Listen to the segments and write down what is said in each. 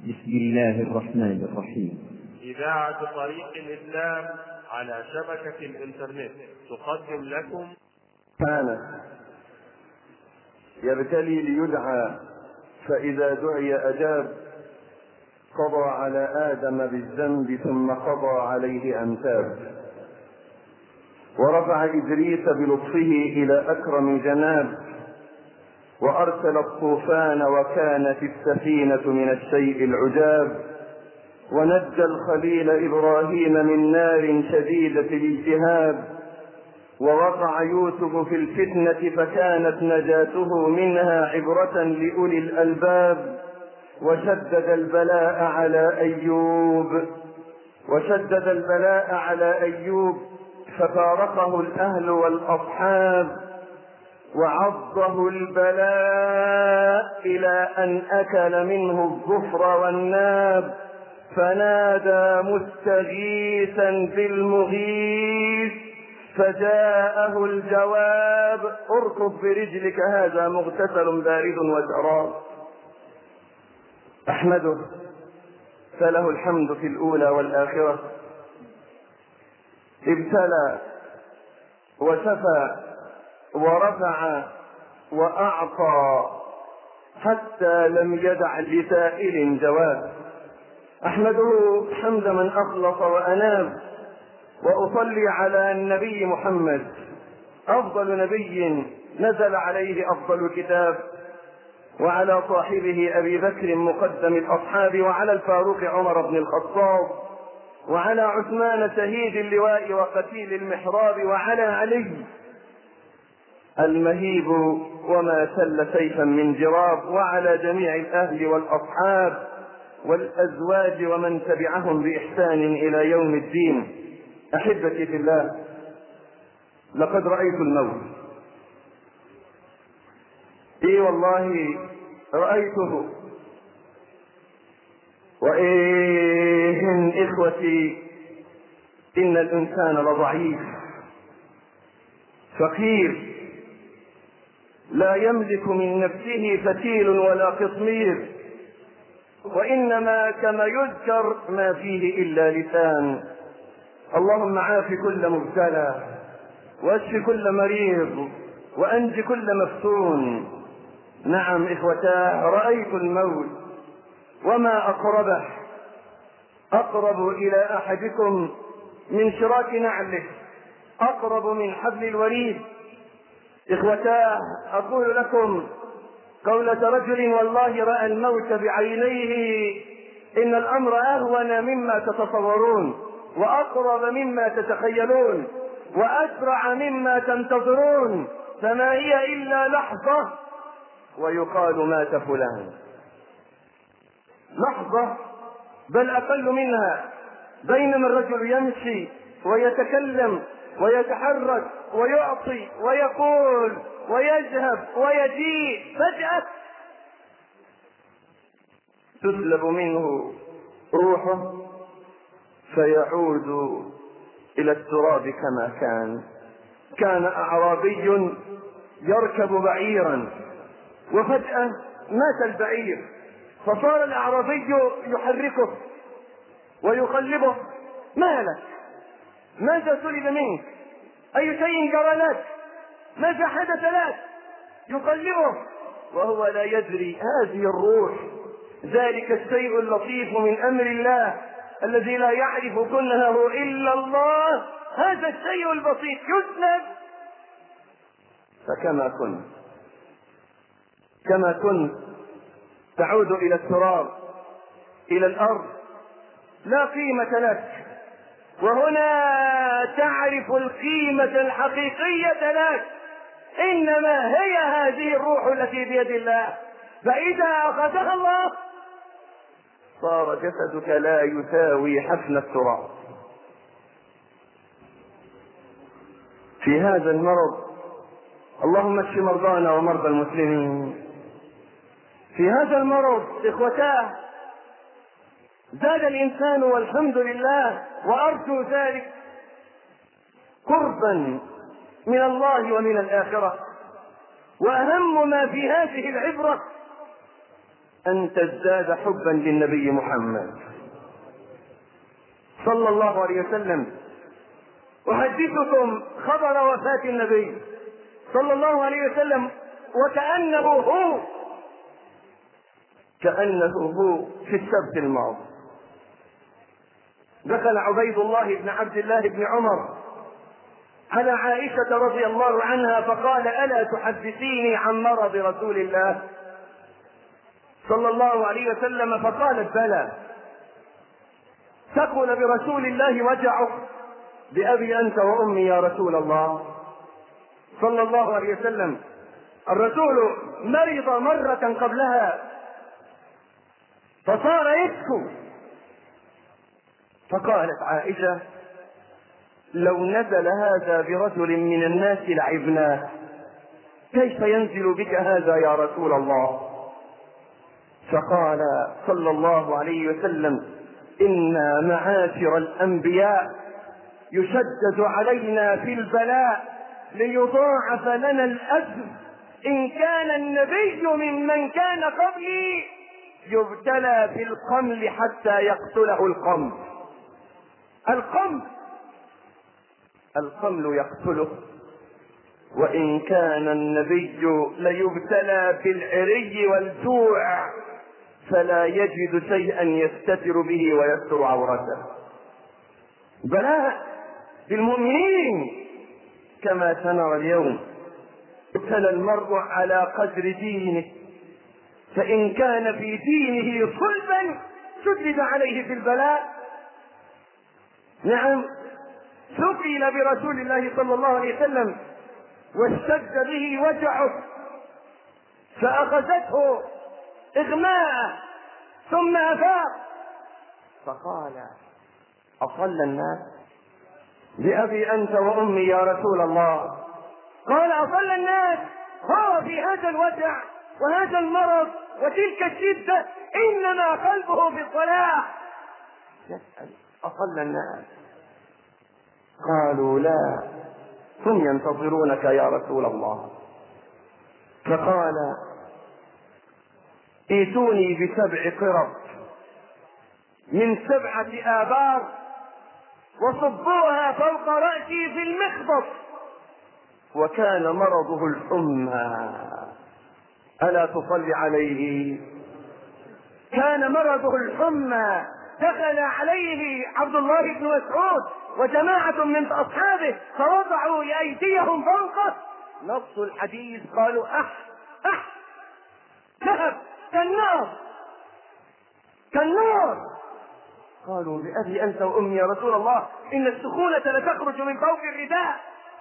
بسم الله الرحمن الرحيم. إذاعة طريق الإسلام على شبكة الإنترنت تقدم لكم كان يبتلي ليدعى، فإذا دعي أجاب. قضى على آدم بالذنب ثم قضى عليه أن تاب، ورفع إدريس بلطفه إلى أكرم جناب، وأرسل الطوفان وكانت السفينة من الشيء العجاب، ونجى الخليل إبراهيم من نار شديدة الالتهاب، ووقع يوسف في الفتنة فكانت نجاته منها عبرة لأولي الألباب، وشدد البلاء على أيوب ففارقه الأهل والأصحاب، وعضه البلاء إلى أن أكل منه الظفر والناب، فنادى مستغيثا بالمغيث فجاءه الجواب: اركض برجلك هذا مغتسل بارد وشراب. أحمده فله الحمد في الأولى والآخرة، ابتلى وشفى ورفع وأعطى حتى لم يدع لسائل جواب. أحمده حمد من أخلص وأناب، وأصلي على النبي محمد أفضل نبي نزل عليه أفضل الكتاب، وعلى صاحبه أبي بكر مقدم الأصحاب، وعلى الفاروق عمر بن الخطاب، وعلى عثمان شهيد اللواء وقتيل المحراب، وعلى علي المهيب وما سل سيفا من جراب، وعلى جميع الأهل والأصحاب والأزواج ومن تبعهم بإحسان إلى يوم الدين. أحبتي في الله، لقد رأيت الموت، إي والله رأيته. وإن إخوتي إن الإنسان لضعيف فقير، لا يملك من نفسه فتيل ولا قطمير، وإنما كما يذكر ما فيه إلا لسان. اللهم عاف كل مبتلى، واشف كل مريض، وأنج كل مفتون. نعم إخوتاه، رأيت الموت وما أقربه، أقرب إلى أحدكم من شراك نعله، أقرب من حبل الوريد. إخوتاه، أقول لكم قولة رجل والله رأى الموت بعينيه: إن الأمر أهون مما تتصورون، وأقرب مما تتخيلون، وأسرع مما تنتظرون، فما هي إلا لحظة ويقال مات فلان. لحظة بل أقل منها، بينما الرجل يمشي ويتكلم ويتحرك ويعطي ويقول ويذهب ويجيء، فجأة تسلب منه روحه فيعود إلى التراب كما كان. كان أعرابي يركب بعيرا، وفجأة مات البعير، فصار الأعرابي يحركه ويقلبه: ما لك؟ ماذا سلب منك؟ أي شيء جرى لك؟ ماذا حدث لك؟ يقلبه وهو لا يدري. هذه الروح، ذلك الشيء اللطيف من أمر الله الذي لا يعرف كنهه إلا الله، هذا الشيء البسيط يسلب. فكما كنت تعود إلى التراب، إلى الأرض، لا قيمة لك، وهنا تعرف القيمة الحقيقية لك. إنما هي هذه الروح التي بيد الله، فإذا أخذها الله صار جسدك لا يساوي حفن التراب. في هذا المرض اللهم اشف مرضانا ومرضى المسلمين. في هذا المرض إخوتاه زاد الإنسان والحمد لله، وأرجو ذلك قربا من الله ومن الآخرة. وأهم ما في هذه العبرة أن تزداد حبا للنبي محمد صلى الله عليه وسلم. أحدثكم خبر وفاة النبي صلى الله عليه وسلم وكأنه هو في السبت الماضي. دخل عبيد الله بن عبد الله بن عمر على عائشة رضي الله عنها فقال: ألا تحدثيني عن مرض رسول الله صلى الله عليه وسلم؟ فقالت: بلى. ثقل برسول الله وجعه. بأبي أنت وأمي يا رسول الله صلى الله عليه وسلم. الرسول مرض مرة قبلها فصار يبكي. فقالت عائشة: لو نزل هذا برجل من الناس لعبناه، كيف ينزل بك هذا يا رسول الله؟ فقال صلى الله عليه وسلم: إنا معاشر الأنبياء يشدد علينا في البلاء ليضاعف لنا الأجر. إن كان النبي ممن كان قبلي يبتلى بالقمل حتى يقتله القمل. القمل يقتله، وإن كان النبي ليبتلى بالعري والجوع فلا يجد شيئا يستتر به ويستر عورته. بلاء بالمؤمنين كما سنرى اليوم. ابتلى المرء على قدر دينه، فإن كان في دينه صلبا شدد عليه في البلاء. نعم، ثقل برسول الله صلى الله عليه وسلم واشتد به وجعه فأخذته إغماء ثم أفاق فقال: أصلى الناس؟ بأبي أنت وأمي يا رسول الله. قال: أصلى الناس؟ هو في هذا الوجع وهذا المرض وتلك الشدة إنما قلبه في الصلاة. يسأل: أصلى الناس؟ قالوا: لا، هم ينتظرونك يا رسول الله. فقال: ائتوني ب7 قرب من 7 آبار وصبوها فوق رأسي في المخبط. وكان مرضه الحمى. ألا تصلي عليه؟ كان مرضه الحمى. دخل عليه عبد الله بن مسعود وجماعة من أصحابه فوضعوا أيديهم فوقه. نص الحديث قالوا: ذهب كالنار. قالوا: بأبي أنت وأمي يا رسول الله، إن السخونة لتخرج من فوق الرداء،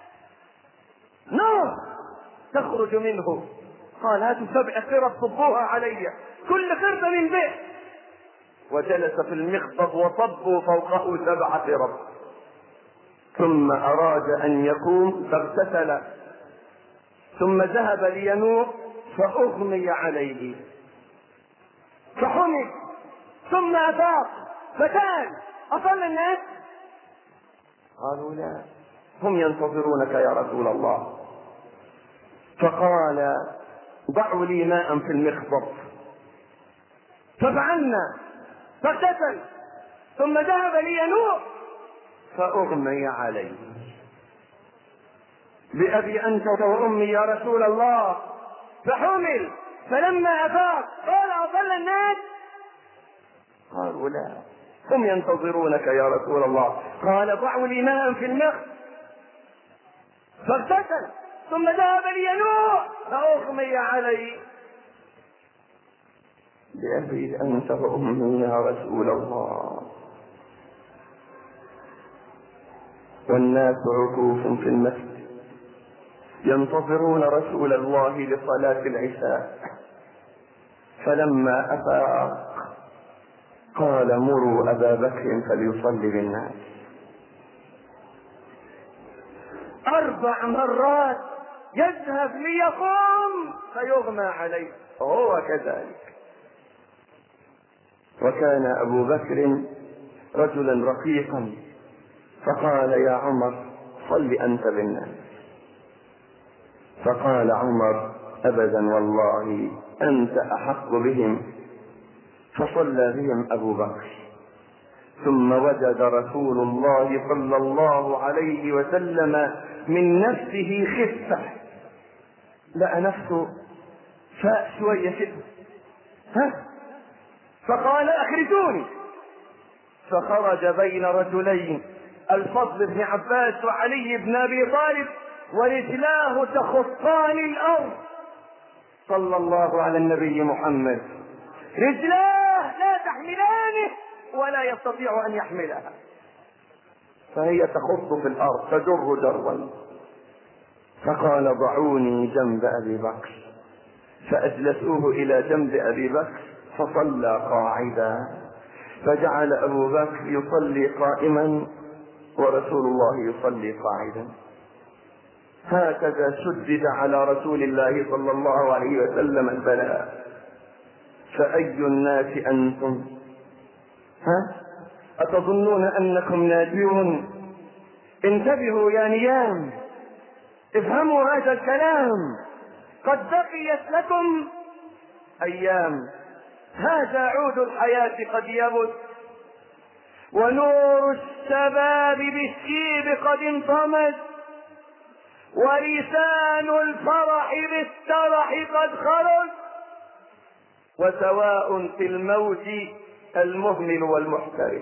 نار تخرج منه. قال: هاتوا 7 قرب صبوها علي، كل قرب من بئر. وجلس في المخطب وصبوا فوقه 7 قرب. ثم أراد أن يقوم فاغتسل، ثم ذهب لينوء فأغمي عليه فحمد، ثم أفاق فسأل: أصلى الناس؟ قالوا: لا، هم ينتظرونك يا رسول الله. فقال: ضعوا لي ماء في المخبط. ففعلنا فاغتسل، ثم ذهب لينوء فأغمي عليه. بأبي أنت وأمي يا رسول الله. فحمل، فلما أفاق قال: أصلى الناس؟ قالوا: لا، هم ينتظرونك يا رسول الله. قال: ضعوا لي ماء في المخبط. فاغتسل، ثم ذهب لينوء فأغمي عليه. بأبي أنت وأمي يا رسول الله. والناس عكوف في المسجد ينتظرون رسول الله لصلاة العشاء. فلما أفاق قال: مروا أبا بكر فليصلي بالناس. 4 مرات يذهب ليقوم فيغمى عليه، وهو كذلك. وكان أبو بكر رجلا رقيقا، فقال: يا عمر صل أنت بالناس. فقال عمر: أبدا والله أنت أحق بهم فصلى بهم أبو بكر، ثم وجد رسول الله صلى الله عليه وسلم من نفسه خفة، لقى نفسه فاق شوية كده، فقال أخرجوني، فخرج بين رجلين الفضل بن عباس وعلي بن أبي طالب ورجلاه تخطان الأرض. صلى الله على النبي محمد، رجلاه لا تحملانه ولا يستطيع أن يحملها، فهي تخط في الأرض تجر جرا. فقال ضعوني جنب أبي بكر، فأجلسوه إلى جنب أبي بكر فصلى قاعدا، فجعل أبو بكر يصلي قائما ورسول الله يصلي قاعدا. هكذا شدد على رسول الله صلى الله عليه وسلم البلاء. فأي الناس أنتم؟ أتظنون أنكم ناجون؟ انتبهوا يا نيام، افهموا هذا الكلام، قد بقيت لكم أيام، هذا عود الحياة قد يبت، ونور الشباب بالشيب قد انطمس، ولسان الفرح بالترح قد خرج، وسواء في الموت المهمل والمحترف.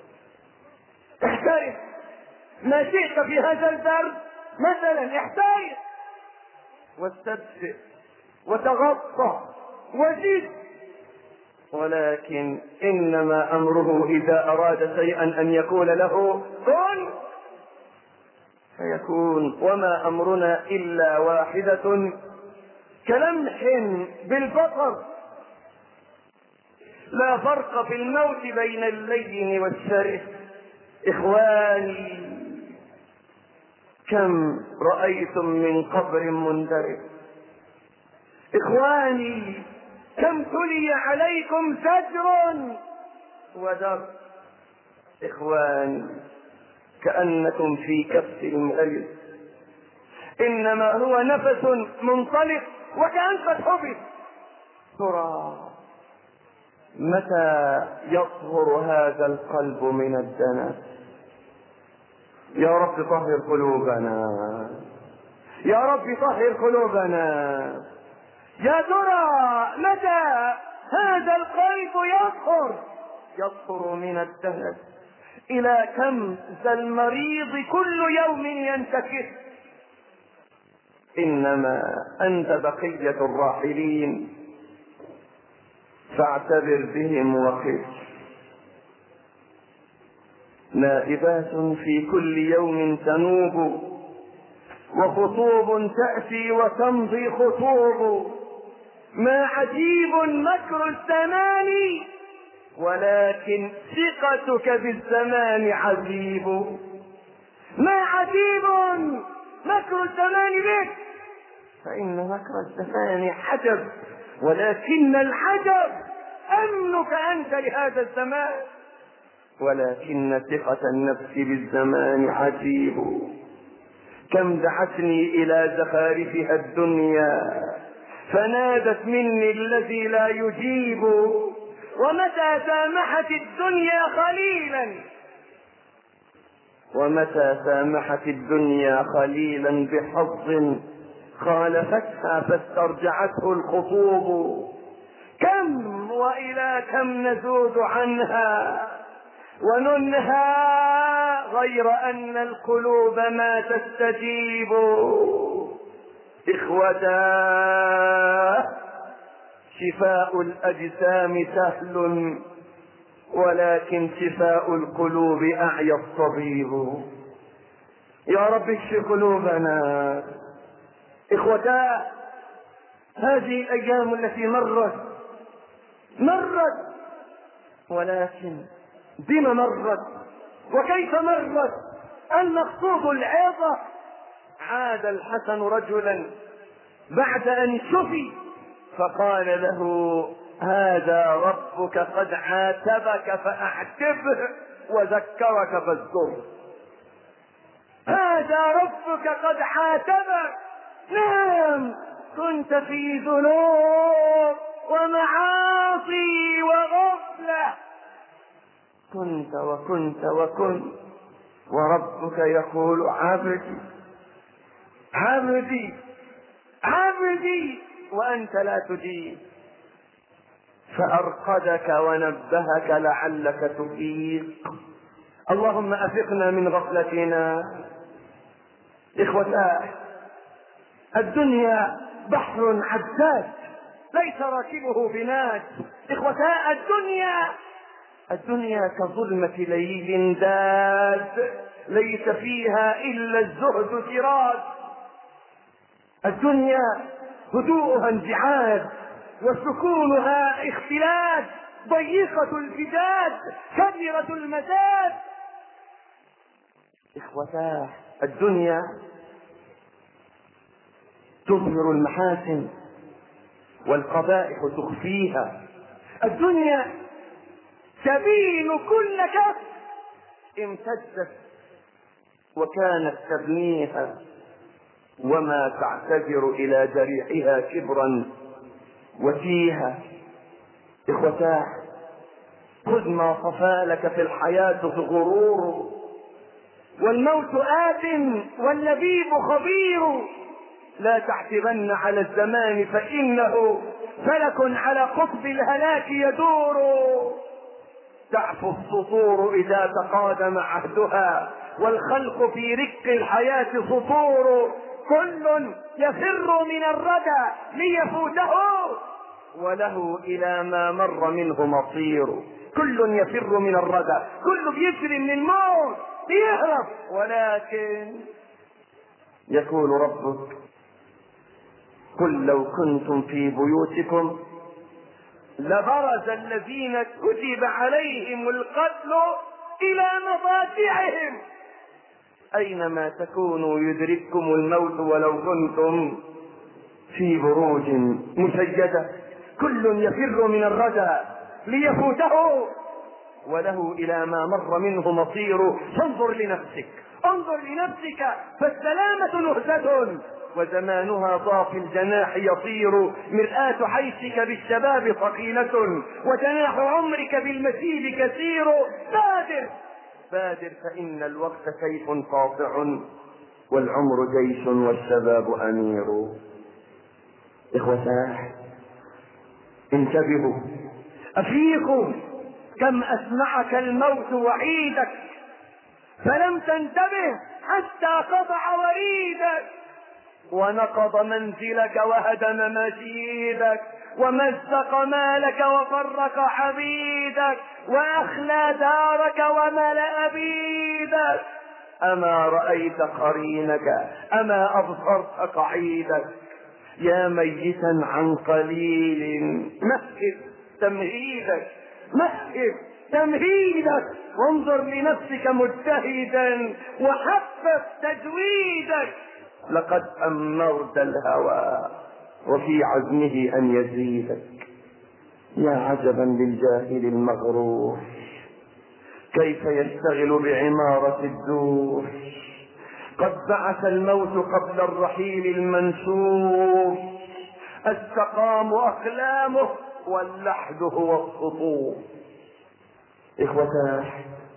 احترف ما شئت في هذا الدرب، مثلا احترف واستبشر وتغطى وزد، ولكن إنما أمره إذا أراد شيئا أن يقول له كن فيكون، وما أمرنا إلا واحدة كلمح بالبصر، لا فرق في الموت بين اللين والشرف. إخواني، كم رأيتم من قبر مندرس؟ إخواني، كم تلي عليكم زجر ودر؟ إخواني، كأنكم في كف المغيث، إنما هو نفس منطلق وكأنك حبس. ترى متى يطهر هذا القلب من الدنس؟ يا رب طهر قلوبنا، يا رب طهر قلوبنا. يا ترى متى هذا القلب يطهر من الدنس؟ إلى كم ذا المريض كل يوم ينتكس؟ إنما أنت بقية الراحلين، فاعتبر بهم وقف. نائبات في كل يوم تنوب، وخطوب تأتي وتمضي خطوب، ما عجيب مكر الزمان، ولكن ثقتك بالزمان عجيب. ما عجيب مكر الزمان بك، فإن مكر الزمان حجب، ولكن الحجب أمنك أنت لهذا الزمان. ولكن ثقة النفس بالزمان عجيب. كم دعتني إلى زخارفها الدنيا فنادت مني الذي لا يجيب، ومتى سامحت الدنيا خليلا بحظ خالفتها فاسترجعته الخطوب. كم وإلى كم نزود عنها وننهى، غير أن القلوب ما تستجيب. إخوتا، شفاء الأجسام سهل، ولكن شفاء القلوب أعيا الطبيب. يا رب اشف قلوبنا. إخوتا، هذه الأيام التي مرت، ولكن بما مرت وكيف مرت؟ المقصود العظة. عاد الحسن رجلا بعد أن شفي فقال له: هذا ربك قد عاتبك فأعتبه وذكرك فاذكره. هذا ربك قد عاتبك، نعم، كنت في ذنوب ومعاصي وغفر، غفلة. كنت وكنت وكنت، وربك يقول عبدي عبدي عبدي وأنت لا تجيب، فأرقدك ونبهك لعلك تفيق. اللهم أفقنا من غفلتنا. إخوتاه، الدنيا بحر عجاج ليس راكبه بناد. إخوتاه، الدنيا كظلمة ليل داد ليس فيها إلا الزهد سراج. الدنيا هدوءها انزعاج وسكونها اختلاج، ضيقة الفداد كبيرة المزاد. إخوتاه، الدنيا تظهر المحاسن والقبائح تخفيها. الدنيا تبين كل كف امتدت وكانت تبنيها، وما تعتذر إلى جريحها كبرا وتيها. إخوتاه، خذ ما صفى لك في الحياة غرور، والموت آت واللبيب خبير. لا تعتبن على الزمان فإنه فلك على قطب الهلاك يدور. تعفو السطور إذا تقادم عهدها، والخلق في رق الحياة سطور. كل يفر من الردى ليفوته، وله إلى ما مر منه مصير. كل يفر من الردى، كل بيجري من الموت ليهرب، ولكن يقول ربك: قل لو كنتم في بيوتكم لبرز الذين كتب عليهم القتل إلى مضاجعهم، أينما تكونوا يدرككم الموت ولو كنتم في بروج مشيدة. كل يفر من الردى ليفوته، وله إلى ما مر منه مصير. فانظر لنفسك، انظر لنفسك، فالسلامة نهزة وزمانها ضاف الجناح يطير. مرآة حيثك بالشباب ثقيلة، وجناح عمرك بالمسيب كثير. بادر بادر فإن الوقت سيف قاطع، والعمر جيش والشباب أمير. إخوتاه، انتبهوا، أفيقوا، كم أسمعك الموت وعيدك فلم تنتبه حتى قطع وريدك، ونقض منزلك وهدم مشيدك، ومزق مالك وفرق عبيدك، وأخلى دارك وملأ بيدك. أما رأيت قرينك، أما أبصرت قعيدك. يا ميتا عن قليل مهد تمهيدك، مهد تمهيدك، وانظر لنفسك مجتهدا وحفظ تجويدك. لقد أمرت الهوى وفي عزمه أن يزيدك. يا عجبا للجاهل المغرور، كيف يشتغل بعمارة الدور. قد بعث الموت قبل الرحيل المنشور، السقام أقلامه واللحد هو السطور. إخوتاه،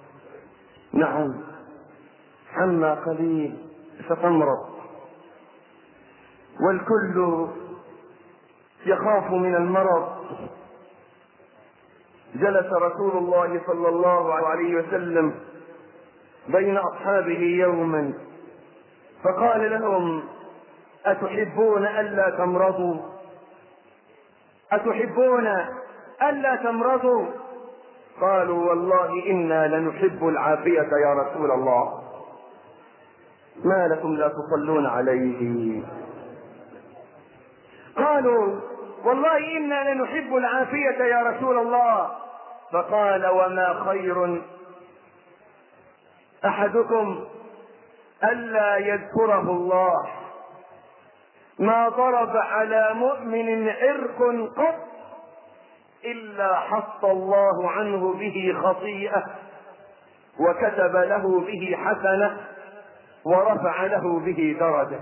نعم، عما قليل ستمرض، والكل يخاف من المرض. جلس رسول الله صلى الله عليه وسلم بين أصحابه يوما، فقال لهم: أتحبون ألا تمرضوا؟ أتحبون ألا تمرضوا؟ قالوا: والله إنا لنحب العافية يا رسول الله. ما لكم لا تصلون عليه؟ قالوا: والله إنا لنحب العافية يا رسول الله. فقال: وما خير أحدكم ألا يذكره الله. ما ضرب على مؤمن عرق قط إلا حط الله عنه به خطيئة، وكتب له به حسنة، ورفع له به درجة.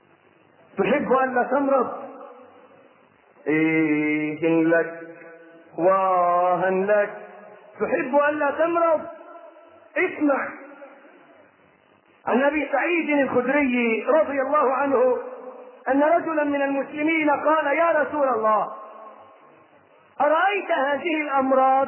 تحب أن لا تمرض؟ إيه لك واها لك، تحب ألا تمرض؟ اسمع، عن أبي سعيد الخدري رضي الله عنه أن رجلا من المسلمين قال: يا رسول الله، أرأيت هذه الأمراض؟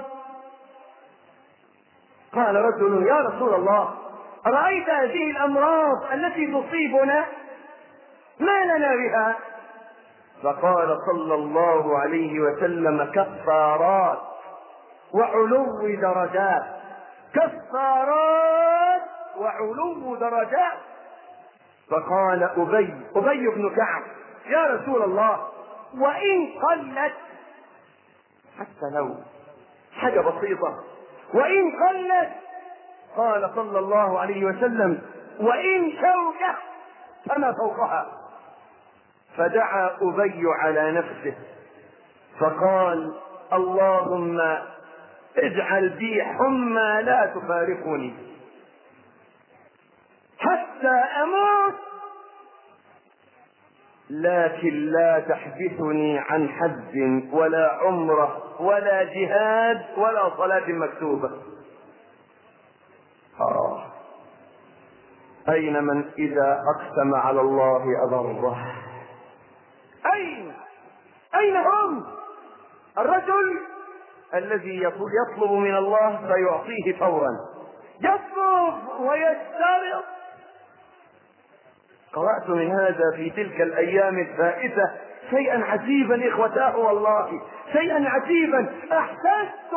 قال رجل: يا رسول الله، أرأيت هذه الأمراض التي تصيبنا؟ ما لنا بها؟ فقال صلى الله عليه وسلم: كفارات وعلو درجات، كفارات وعلو درجات. فقال أبي بن كعب: يا رسول الله، وإن قلت، حتى لو حاجة بسيطة، وإن قلت؟ قال صلى الله عليه وسلم: وإن شوكة فما فوقها. فدعا أبي على نفسه فقال: اللهم اجعل بي حمى لا تفارقني حتى أموت، لكن لا تحبسني عن حج ولا عمرة ولا جهاد ولا صلاة مكتوبة. أين من إذا أقسم على الله أبره؟ أين هم؟ الرجل الذي يطلب من الله فيعطيه فورا، يطلب ويشترط. قرأت من هذا في تلك الأيام الفائتة شيئا عجيبا إخوتاه، والله شيئا عجيبا. أحسست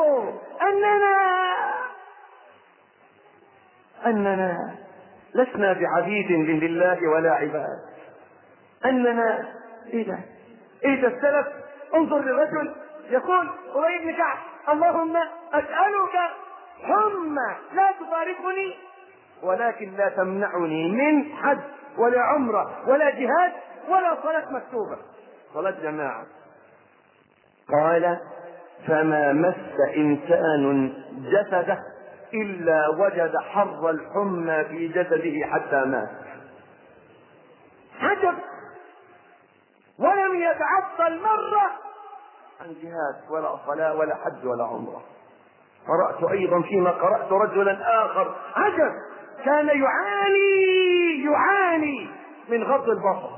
أننا لسنا بعبيد لله ولا عباد، أننا إذا السلف. انظر للرجل يقول: أبي بن كعب، اللهم أسألك حمى لا تفارقني ولكن لا تمنعني من حج ولا عمرة ولا جهاد ولا صلاة مكتوبة، صلاة جماعة. قال: فما مس إنسان جسده إلا وجد حر الحمى في جسده حتى مات. عجب، ولم يتعطل مرة عن جهاد ولا صلاة ولا حج ولا عمرة. قرأت أيضا فيما قرأت رجلا آخر عجب، كان يعاني من غض البصر،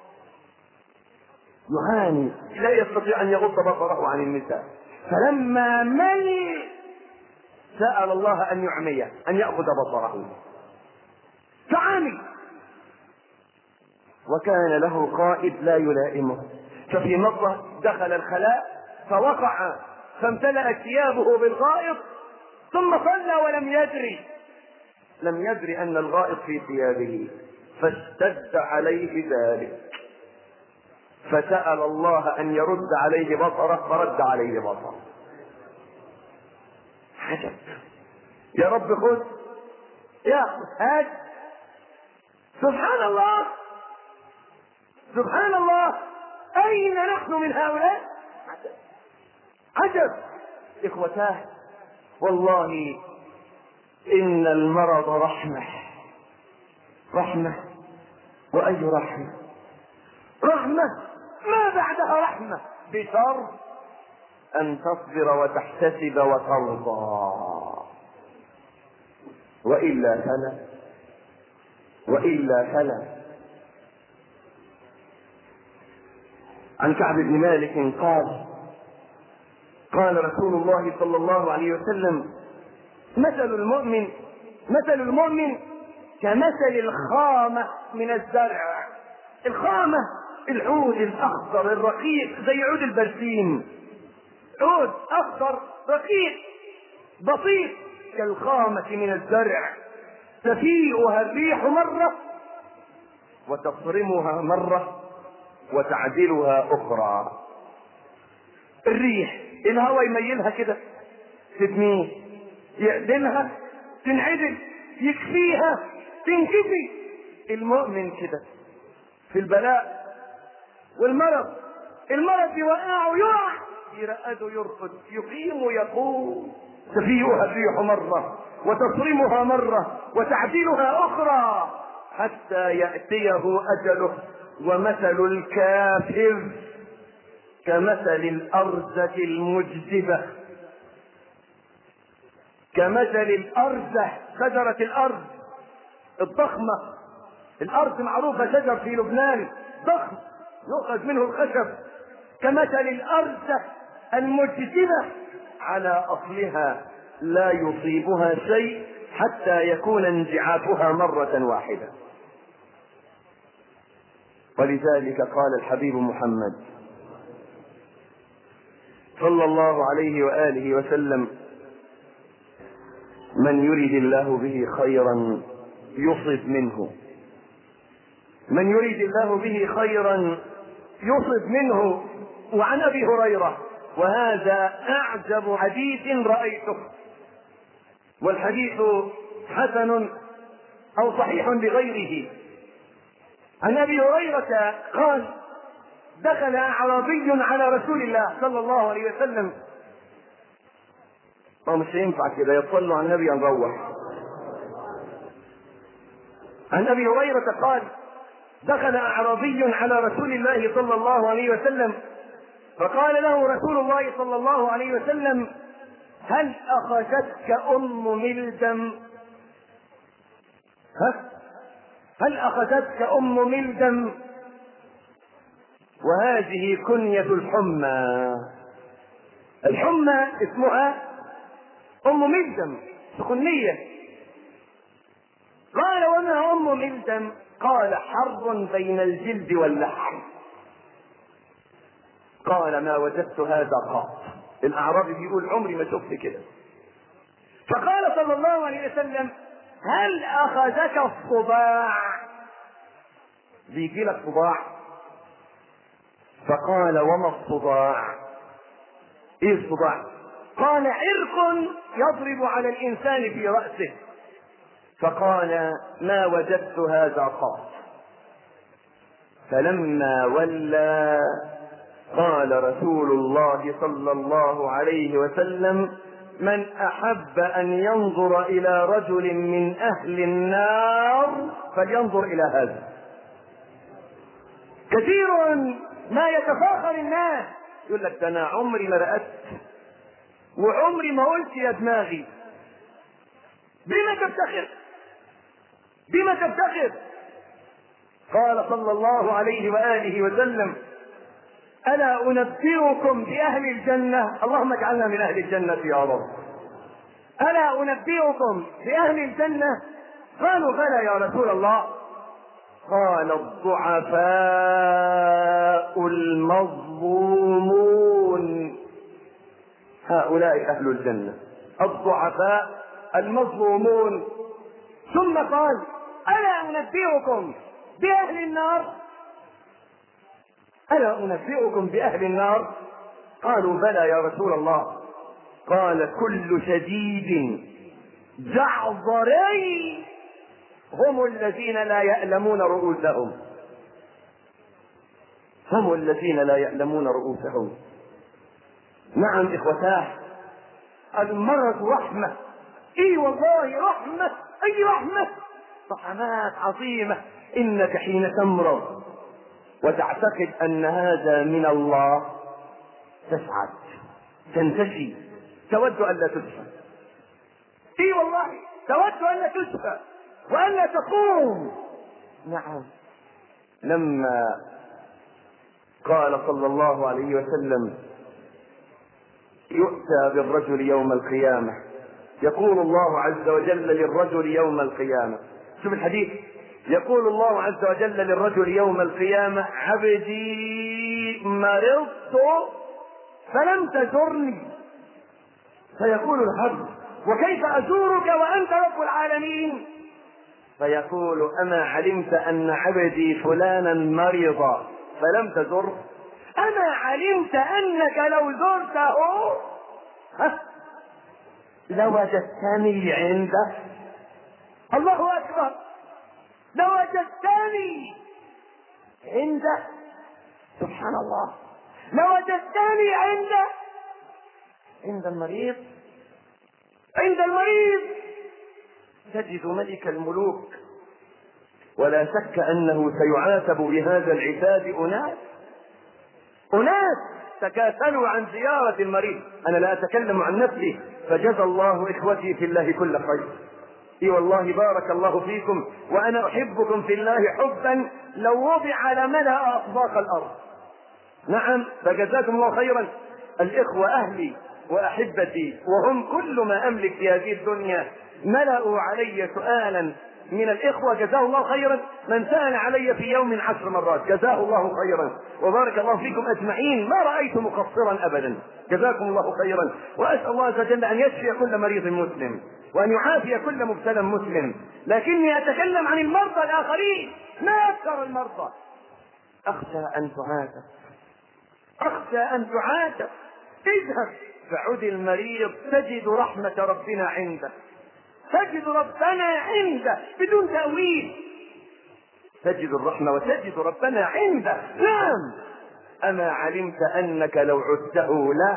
يعاني، لا يستطيع أن يغض بصره عن النساء، فلما مل سأل الله أن يعميه، أن يأخذ بصره، فعمي. وكان له قائد لا يلائمه، ففي مرة دخل الخلاء فوقع فامتلأت ثيابه بالغائط، ثم صلى لم يدري أن الغائط في ثيابه، فاشتد عليه ذلك، فسأل الله أن يرد عليه بصره فرد عليه بصره. عجب، يا رب خذ، يا هات. سبحان الله، سبحان الله، أين نحن من هؤلاء؟ عجب إخوتاه، والله إن المرض رحمة، وأي رحمة ما بعدها رحمة، بشر أن تصبر وتحتسب وترضى، وإلا فلا. عن كعب بن مالك قال رسول الله صلى الله عليه وسلم: مثل المؤمن كمثل الخامة من الزرع. الخامة العود الأخضر الرقيق زي عود البرسيم، عود أخضر رقيق بسيط كالخامة من الزرع، تفيئها الريح مرة وتصرمها مرة وتعدلها أخرى. الريح الهواء يميلها كده، تدميه، يعدلها، تنعدل، يكفيها، تنكفي. المؤمن كده في البلاء والمرض، المرض يوقعه يقع، يرقده يرقد، يقيم يقوم، تفيئها الريح مرة وتصرمها مرة وتعدلها أخرى حتى يأتيه أجله. ومثل الكافر كمثل الأرزة المجدبة، كمثل الأرزة شجرة الأرز الضخمة. الأرز معروفة شجر في لبنان ضخم يؤخذ منه الخشب. كمثل الأرزة المجدبة على أصلها لا يصيبها شيء حتى يكون انجعافها مرة واحدة. ولذلك قال الحبيب محمد صلى الله عليه وآله وسلم: من يريد الله به خيرا يصب منه، من يريد الله به خيرا يصب منه. وعن أبي هريرة، وهذا أعجب حديث رأيته، والحديث حسن أو صحيح لغيره. عن أبي هريرة قال: دخل أعرابي على رسول الله صلى الله عليه وسلم. مش ينفع كده، يصلوا على النبي نروح. عن أبي هريرة قال: دخل أعرابي على رسول الله صلى الله عليه وسلم فقال له رسول الله صلى الله عليه وسلم: هل أخذتك أم ملدم؟ هل أخذتك أم ملدم؟ وهذه كنية الحمى. الحمى اسمها أم ملدم سكنية. قال: وما أم ملدم؟ قال: حر بين الجلد واللحم. قال: ما وجدت هذا قط. الأعرابي بيقول: عمري ما شفت كده. فقال صلى الله عليه وسلم: هل أخذك الصباع؟ بيجي لك صباع؟ فقال: وما الصباع؟ ايه الصباع؟ قال: عرق يضرب على الإنسان في رأسه. فقال: ما وجدت هذا قط. فلما ولى قال رسول الله صلى الله عليه وسلم: من أحب أن ينظر إلى رجل من أهل النار فلينظر إلى هذا. كثير ما يتفاخر الناس يقول لك: ده أنا عمري ما رأت وعمري ما قلت يا دماغي. بما تفتخر؟ بما تفتخر؟ قال صلى الله عليه وآله وسلم: ألا أنبئكم بأهل الجنة؟ اللهم اجعلنا من أهل الجنة يا رب. ألا أنبئكم بأهل الجنة؟ قالوا: بلى يا رسول الله. قال: الضعفاء المظلومون، هؤلاء أهل الجنة، الضعفاء المظلومون. ثم قال: ألا أنبئكم بأهل النار؟ ألا أنبئكم بأهل النار؟ قالوا: بلى يا رسول الله. قال: كل شديد جعظري هم الذين لا يألمون رؤوسهم، هم الذين لا يألمون رؤوسهم. نعم إخوتاه، المرض رحمة. اي والله رحمة، اي رحمة، رحمات عظيمة. انك حين تمرض وتعتقد ان هذا من الله تسعد، تنتشي، تود ان لا تشفى. اي والله تود ان لا تشفى وان لا تقوم. نعم. لما قال صلى الله عليه وسلم: يؤتى بالرجل يوم القيامة، يقول الله عز وجل للرجل يوم القيامة، شوف الحديث، يقول الله عز وجل للرجل يوم القيامة: عبدي مرضت فلم تزرني. فيقول العبد: وكيف أزورك وأنت رب العالمين؟ فيقول: أما علمت أن عبدي فلانا مرض فلم تزر؟ أما علمت أنك لو زرته لوجدتني عنده؟ الله أكبر، لوجدتني عنده، سبحان الله، لوجدتني عنده، عند المريض، عند المريض تجد ملك الملوك. ولا شك أنه سيعاتب بهذا العتاب أناس تكاسلوا عن زيارة المريض. أنا لا أتكلم عن نفسي، فجزى الله إخوتي في الله كل خير. اي والله بارك الله فيكم، وأنا أحبكم في الله حبا لو وضع لملأ أطباق الأرض. نعم، فجزاكم الله خيرا. الإخوة أهلي وأحبتي وهم كل ما أملك في هذه الدنيا، ملأوا علي سؤالا من الإخوة جزاه الله خيرا. من سأل علي في يوم 10 مرات جزاه الله خيرا، وبارك الله فيكم أجمعين، ما رأيت مقصرا أبدا، جزاكم الله خيرا. وأسأل الله عز وجل أن يشفي كل مريض مسلم، وأن يعافي كل مبتلى مسلم. لكني أتكلم عن المرضى الآخرين، ما أكثر المرضى. أخشى أن تعاتب، أخشى أن تعاتب. اذهب فعد المريض تجد رحمة ربنا عنده، تجد ربنا عنده بدون تأويل، تجد الرحمة وتجد ربنا عنده. نعم، أما علمت أنك لو عدته لا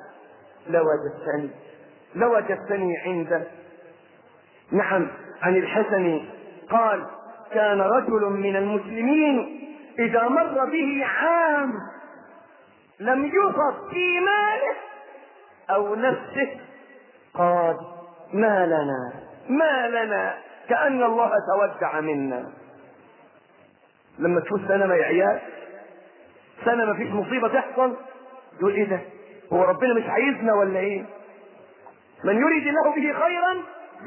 لوجدتني عنده. نعم، عن الحسن قال: كان رجل من المسلمين إذا مر به عام لم يصب في ماله أو نفسه قال: ما لنا كأن الله تودع منا. لما تشوف سنة ما عيال، سنة ما فيش مصيبة تحصل، يقول: ايه ده؟ هو ربنا مش عايزنا ولا ايه؟ من يريد الله به خيرا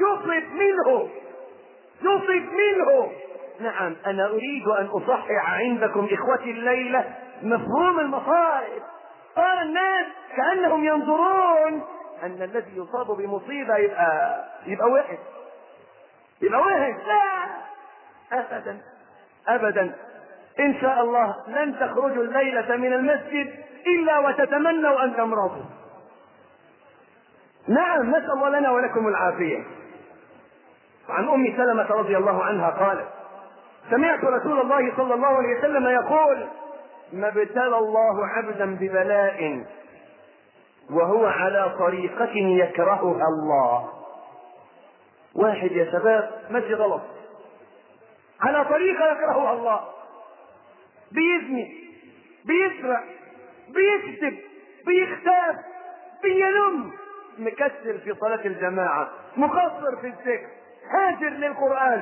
يصب منه. نعم، انا اريد ان اصحح عندكم اخوتي الليلة مفهوم المصائب. قال الناس كأنهم ينظرون ان الذي يصاب بمصيبة يبقى وحش. لا، ابدا. ان شاء الله لن تخرجوا الليلة من المسجد الا وتتمنوا ان تمرضوا. نعم، نسأل الله لنا ولكم العافية. عن ام سلمة رضي الله عنها قالت: سمعت رسول الله صلى الله عليه وسلم يقول: ما ابتلى الله عبدا ببلاء وهو على طريقة يكرهها الله. واحد يا شباب ماشي غلط على طريقة يكرهها الله، بيزني، بيسرق، بيكذب، بيختاب، بينم، مكسر في صلاة الجماعة، مقصر في الذكر، هاجر للقرآن.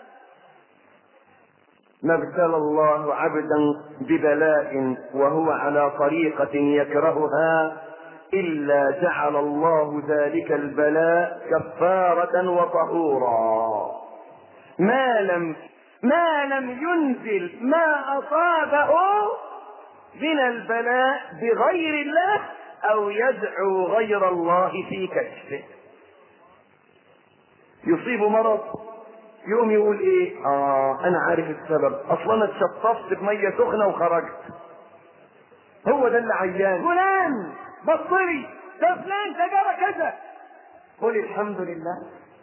ما ابتلى الله عبدا ببلاء وهو على طريقة يكرهها إلا جعل الله ذلك البلاء كفارة وطهورا، ما لم ينزل ما أصابه من البلاء بغير الله أو يدعو غير الله في كشفه. يصيب مرض يقوم يقول: ايه؟ انا عارف السبب، اصلا اتشطفت بمية سخنة وخرجت، هو ده اللي عيان. فلان بصري، ده فلان تجارة كذا. قل الحمد لله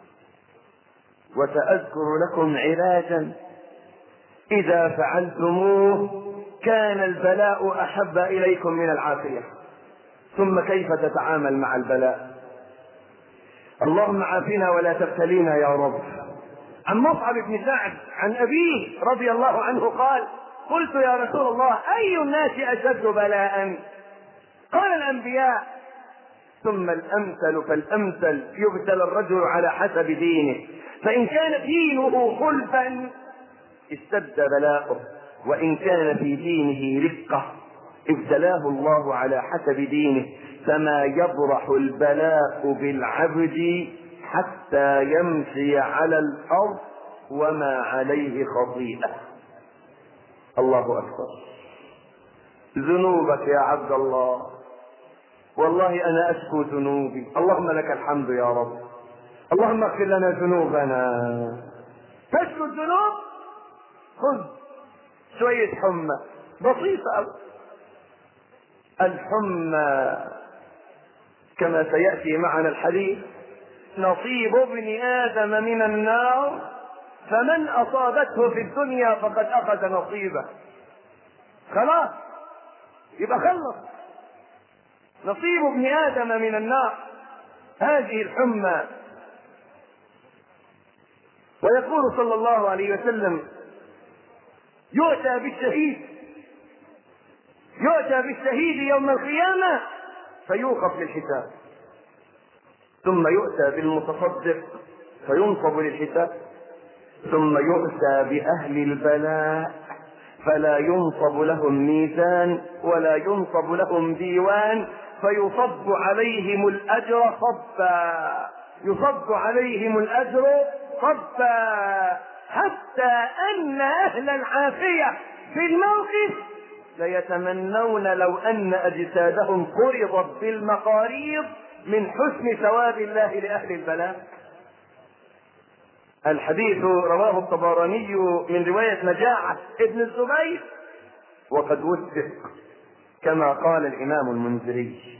وسأذكر لكم علاجا إذا فعلتموه كان البلاء أحب إليكم من العافية. ثم كيف تتعامل مع البلاء؟ اللهم عافنا ولا تبتلينا يا رب. عن مصعب بن سعد عن أبيه رضي الله عنه قال: قلت يا رسول الله أي الناس أشد بلاء؟ قال: الأنبياء، ثم الأمثل فالأمثل، يبتلى الرجل على حسب دينه، فإن كان دينه خلفا اشتد بلاؤه، وإن كان في دينه رقة ابتلاه الله على حسب دينه، فما يبرح البلاء بالعبد حتى يمشي على الأرض وما عليه خطيئة. الله أكبر. ذنوبك يا عبد الله، والله أنا أشكو ذنوبي، اللهم لك الحمد يا رب. اللهم اغفر لنا ذنوبنا. تشكو الذنوب، خذ شوية حمى بسيطة أوي. الحمى كما سيأتي معنا الحديث نصيب ابن آدم من النار، فمن أصابته في الدنيا فقد أخذ نصيبه. خلاص، يبقى خلص. نصيب ابن آدم من النار هذه الحمى. ويقول صلى الله عليه وسلم: يؤتى بالشهيد يؤتى بالشهيد يوم القيامة فيوقف للحساب، ثم يؤتى بالمتصدق فينصب للحساب، ثم يؤتى بأهل البلاء فلا ينصب لهم ميزان ولا ينصب لهم ديوان، فيصب عليهم الأجر صبا، يصب عليهم الأجر صبا، حتى أن أهل العافية في الموقف ليتمنون لو أن أجسادهم قرضت بالمقاريض من حسن ثواب الله لأهل البلاء. الحديث رواه الطبراني من رواية نجاعة ابن الزبير، وقد وثق كما قال الإمام المنذري.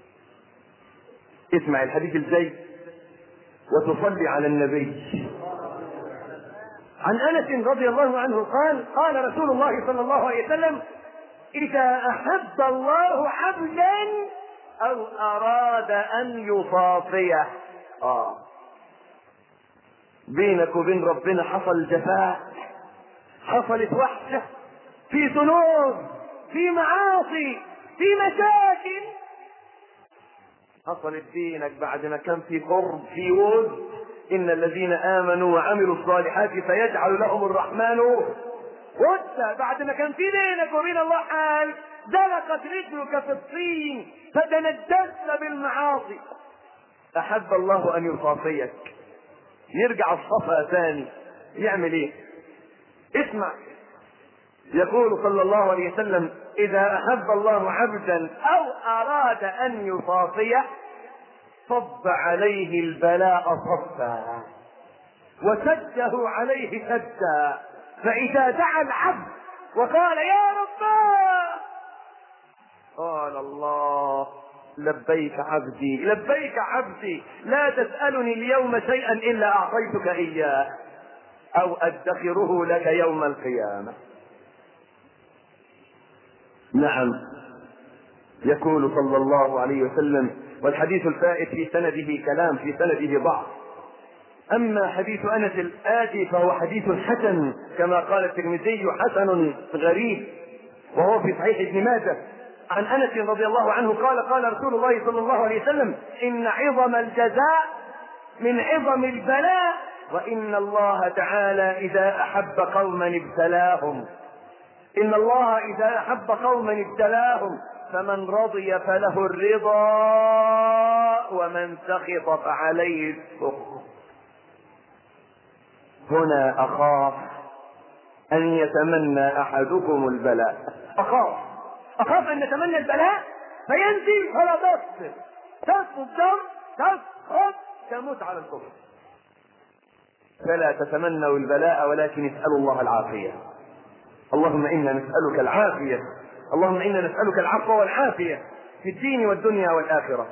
اسمع الحديث الجاي وتصلي على النبي. عن أنس رضي الله عنه قال رسول الله صلى الله عليه وسلم: إذا أحب الله عبدا أو أراد أن يصافيه، بينك وبين ربنا حصل جفاء، حصلت وحشة، في ذنوب، في معاصي، في مشاكل حصلت بينك بعد ما كان في قرب، في ود. إن الذين آمنوا وعملوا الصالحات فيجعل لهم الرحمن ودا. بعد ما كان في بينك وبين الله حال، دلقت رجلك في الطين فتندست بالمعاصي، أحب الله أن يصافيك، يرجع الصفا ثاني. يعمل ايه؟ اسمع، يقول صلى الله عليه وسلم: إذا أحب الله عبدا أو أراد أن يصافيه صب عليه البلاء صبا وسده عليه سدا، فإذا دعا العبد وقال: يا رب، قال الله: لبيك عبدي، لبيك عبدي، لا تسألني اليوم شيئا إلا أعطيتك إياه أو أدخره لك يوم القيامة. نعم، يقول صلى الله عليه وسلم، والحديث الفائت في سنده كلام، في سنده ضعف. أما حديث أنس الآتي فهو حديث حسن، كما قال الترمذي: حسن غريب، وهو في صحيح ابن ماجه. عن أنس رضي الله عنه قال رسول الله صلى الله عليه وسلم: إن عظم الجزاء من عظم البلاء، وإن الله تعالى إذا أحب قوما ابتلاهم، إن الله إذا أحب قوما ابتلاهم، فمن رضي فله الرضا ومن سخط فعليه السخط. هنا أخاف أن يتمنى أحدكم البلاء، أخاف أن يتمنى البلاء فينزل فلا تصبر، تسقط الدم، تسقط، تموت على الكفر. فلا تتمنوا البلاء ولكن اسألوا الله العافية. اللهم إنا نسألك العافية، اللهم إنا نسألك العفو والعافية في الدين والدنيا والآخرة.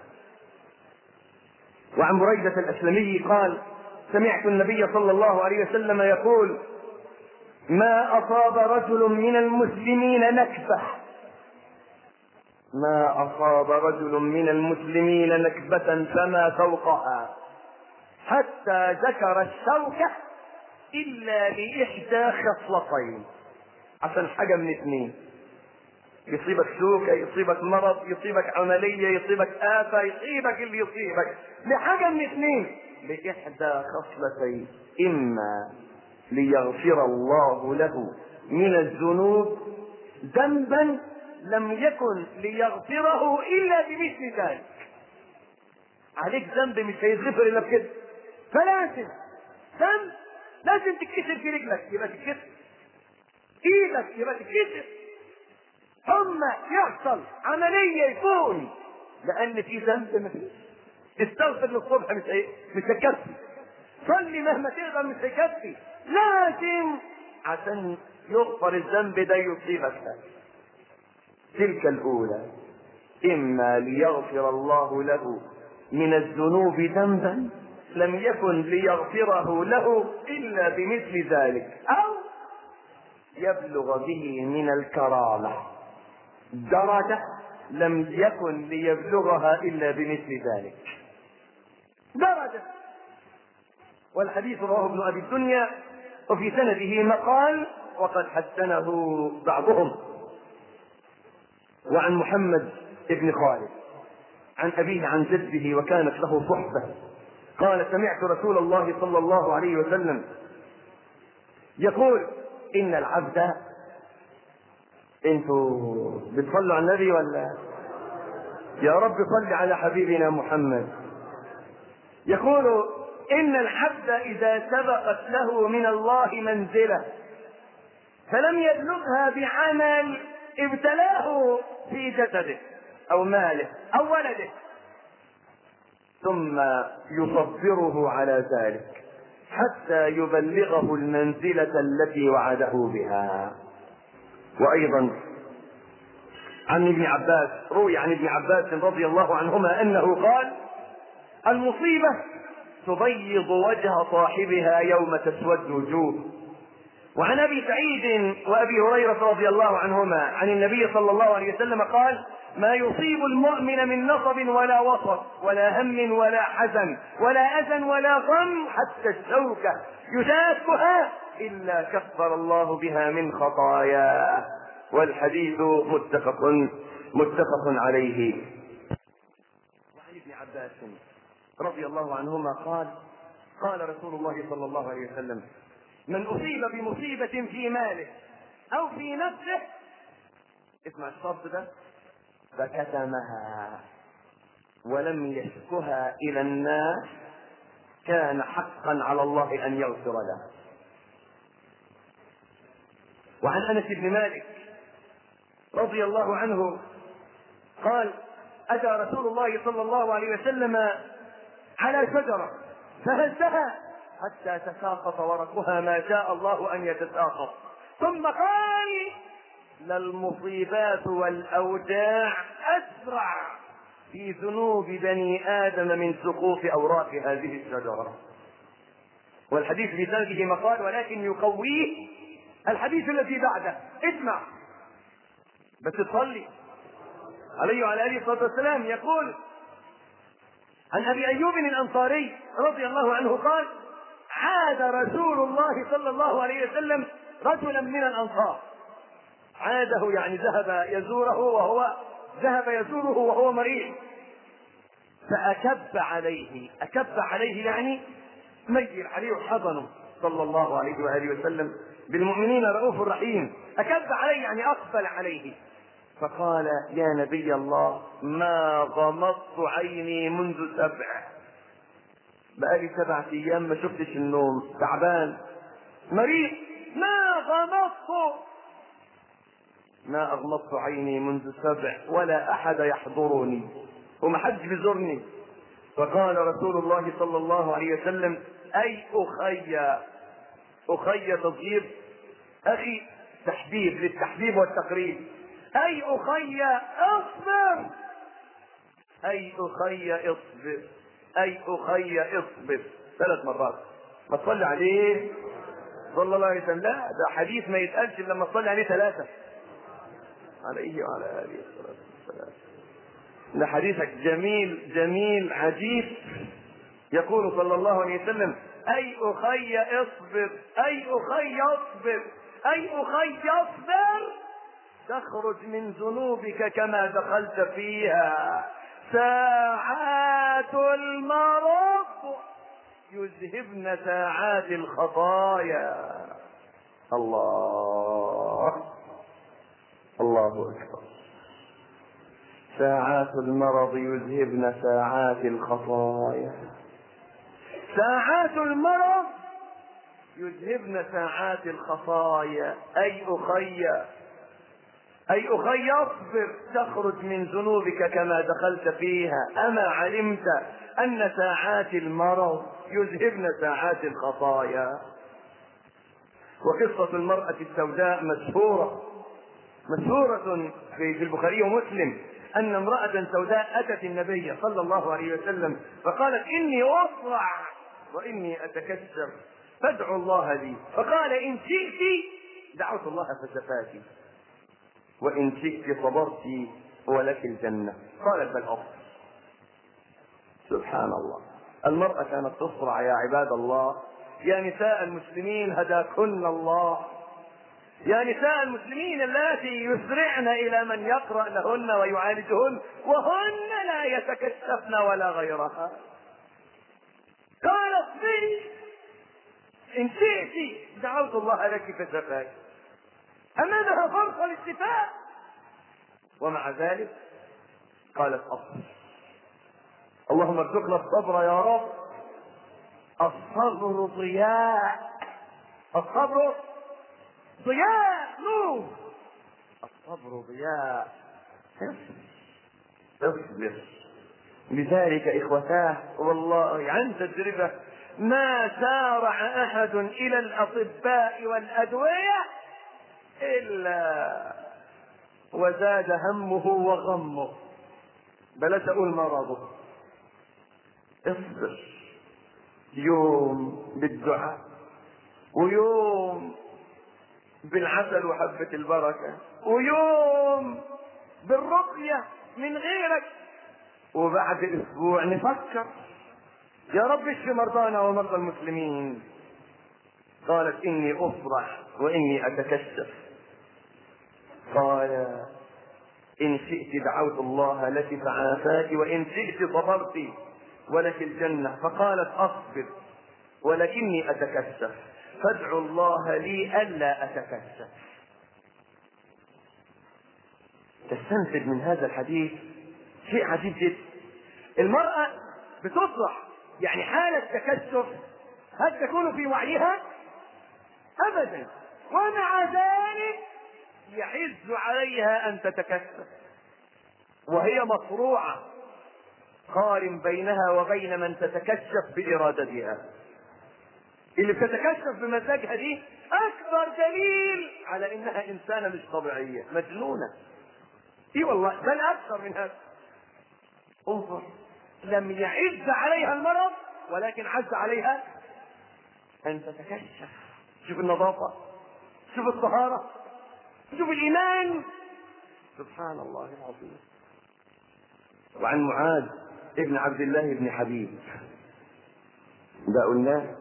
وعن بريدة الأسلمي قال: سمعت النبي صلى الله عليه وسلم يقول: ما أصاب رجل من المسلمين نكبة، ما أصاب رجل من المسلمين نكبة فما فوقها حتى ذكر الشوكة إلا بإحدى خصلتين. عشان حاجة من اثنين: يصيبك شوكة، يصيبك مرض، يصيبك عملية، يصيبك آفة، يصيبك اللي يصيبك، بحاجة من اثنين: بإحدى خصلتين، إما ليغفر الله له من الذنوب ذنبا لم يكن ليغفره إلا بمثل ذلك. عليك ذنب مش هيتغفر إلا بكده، فلازم ذنب لازم تتكسر في رجلك يبقى تتكسر، ايدك يبقى تتكسر، حمى يحصل، عملية يكون، لأن في ذنب مفيش. استغفر للصبح مش هيكفي، صلي مهما تقدر مش هيكفي، لازم عشان يغفر الذنب ده يصيبك. تلك الأولى: إما ليغفر الله له من الذنوب ذنبا لم يكن ليغفره له إلا بمثل ذلك، أو يبلغ به من الكرامة درجة لم يكن ليبلغها إلا بمثل ذلك درجة. والحديث رواه ابن أبي الدنيا وفي سنده مقال وقد حسنه بعضهم. وعن محمد بن خالد عن أبيه عن جده وكانت له صحبة قال سمعت رسول الله صلى الله عليه وسلم يقول إن العبد، انتوا بتصلوا على النبي ولا؟ يا رب صل على حبيبنا محمد. يقول إن العبد إذا سبقت له من الله منزلة فلم يبلغها بعمل ابتلاه في جسده أو ماله أو ولده ثم يصبره على ذلك حتى يبلغه المنزلة التي وعده بها. وأيضا عن ابن عباس روي عن ابن عباس رضي الله عنهما أنه قال المصيبة تبيض وجه صاحبها يوم تسود وجوه. وعن أبي سعيد وأبي هريرة رضي الله عنهما عن النبي صلى الله عليه وسلم قال ما يصيب المؤمن من نصب ولا وصب ولا هم ولا حزن ولا أذى ولا غم حتى الشوكة يشاكها إلا كفر الله بها من خطاياه. والحديث متفق عليه. وعن ابن عباس رضي الله عنهما قال رسول الله صلى الله عليه وسلم من أصيب بمصيبة في ماله أو في نفسه، اسمع الشرط ده، فكتمها ولم يشكها إلى الناس كان حقا على الله أن يغفر له. وعن أنس بن مالك رضي الله عنه قال أتى رسول الله صلى الله عليه وسلم على شجرة فهزها حتى تساقط ورقها ما شاء الله أن يتساقط ثم قال للمصيبات والأوجاع أسرع في ذنوب بني آدم من سقوط أوراق هذه الشجرة. والحديث في ذلك مقال ولكن يقويه الحديث الذي بعده. اسمع بس تصلي عليه وعلى آله الصلاة والسلام. يقول عن أبي أيوب الأنصاري رضي الله عنه قال عاد رسول الله صلى الله عليه وسلم رجلا من الأنصار، عاده يعني ذهب يزوره وهو مريض، فأكب عليه يعني ميل عليه وحضنه صلى الله عليه وآله وسلم بالمؤمنين رؤوف رحيم. أكب عليه يعني أقبل عليه فقال يا نبي الله ما غمضت عيني منذ 7، بقالي 7 أيام ما شفتش النوم، تعبان مريض، ما أغمضت عيني منذ 7 ولا أحد يحضرني وما حدش بيزورني. فقال رسول الله صلى الله عليه وسلم أي أخي تصغير أخي تحبيب للتحبيب والتقريب، أي أخي اصبر 3 مرات. ما تصلي عليه صلى الله عليه وسلم، لا ده حديث ما يتقالش لما تصلي عليه 3 عليه وعلى آله الصلاة والسلام. ده حديثك جميل عجيب. يقول صلى الله عليه وسلم أي أخي اصبر تخرج من ذنوبك كما دخلت فيها. ساعات المرض يذهبن ساعات الخطايا. الله أكبر. ساعات المرض يذهبن ساعات الخطايا. ساعات المرض يذهبن ساعات الخطايا. أي أخي اصبر تخرج من ذنوبك كما دخلت فيها. أما علمت أن ساعات المرض يذهبن ساعات الخطايا. وقصة المرأة السوداء مشهورة في البخاري ومسلم أن امرأة سوداء أتت النبي صلى الله عليه وسلم فقالت إني أصرع وإني أتكسر فادعوا الله لي. فقال إن شئت دعوت الله فشفاك وإن شئت صبرت ولك الجنة. قالت بل أصبر. سبحان الله. المرأة كانت تصرع يا عباد الله، يا نساء المسلمين هداكن الله. يا نساء المسلمين اللاتي يسرعن إلى من يقرأ لهن ويعالجهن وهن لا يتكشفن ولا غيرها. قال اصبري إن شئت دعوت الله لك فشفاك، أمامها فرصة للشفاء، ومع ذلك قالت أصبر. اللهم ارزقنا الصبر يا رب. الصبر ضياء، الصبر ضياء نور، الصبر ضياء. اصبر. لذلك إخوتاه والله عن تجربة ما سارع أحد إلى الأطباء والأدوية إلا وزاد همه وغمه، بلاش أقول مرضه. اصبر، يوم بالدعاء ويوم بالعسل وحبة البركة ويوم بالرقية من غيرك، وبعد اسبوع نفكر يا رب اشف مرضانا ومرضى المسلمين. قالت اني افرح واني اتكشف. قال ان شئت دعوت الله لك فعافاك وان شئت صبرت ولك الجنة. فقالت اصبر ولكني اتكشف فادعوا الله لي الا اتكشف. تستنتج من هذا الحديث شيء عجيب جدا. المرأة بتصلح يعني حالة تكشف هل تكون في وعيها؟ ابدا، ومع ذلك يحز عليها ان تتكشف وهي مصروعة. قارن بينها وبين من تتكشف بارادتها. اللي بتتكشف بمزاجها دي اكبر دليل على انها انسانة مش طبيعية، مجنونة. اي والله، بل اكثر من هذا. انظر، لم يعز عليها المرض ولكن عز عليها ان تتكشف. شوف النظافة، شوف الطهارة، شوف الايمان، سبحان الله العظيم. وعن معاذ ابن عبد الله بن حبيب ده قلناه،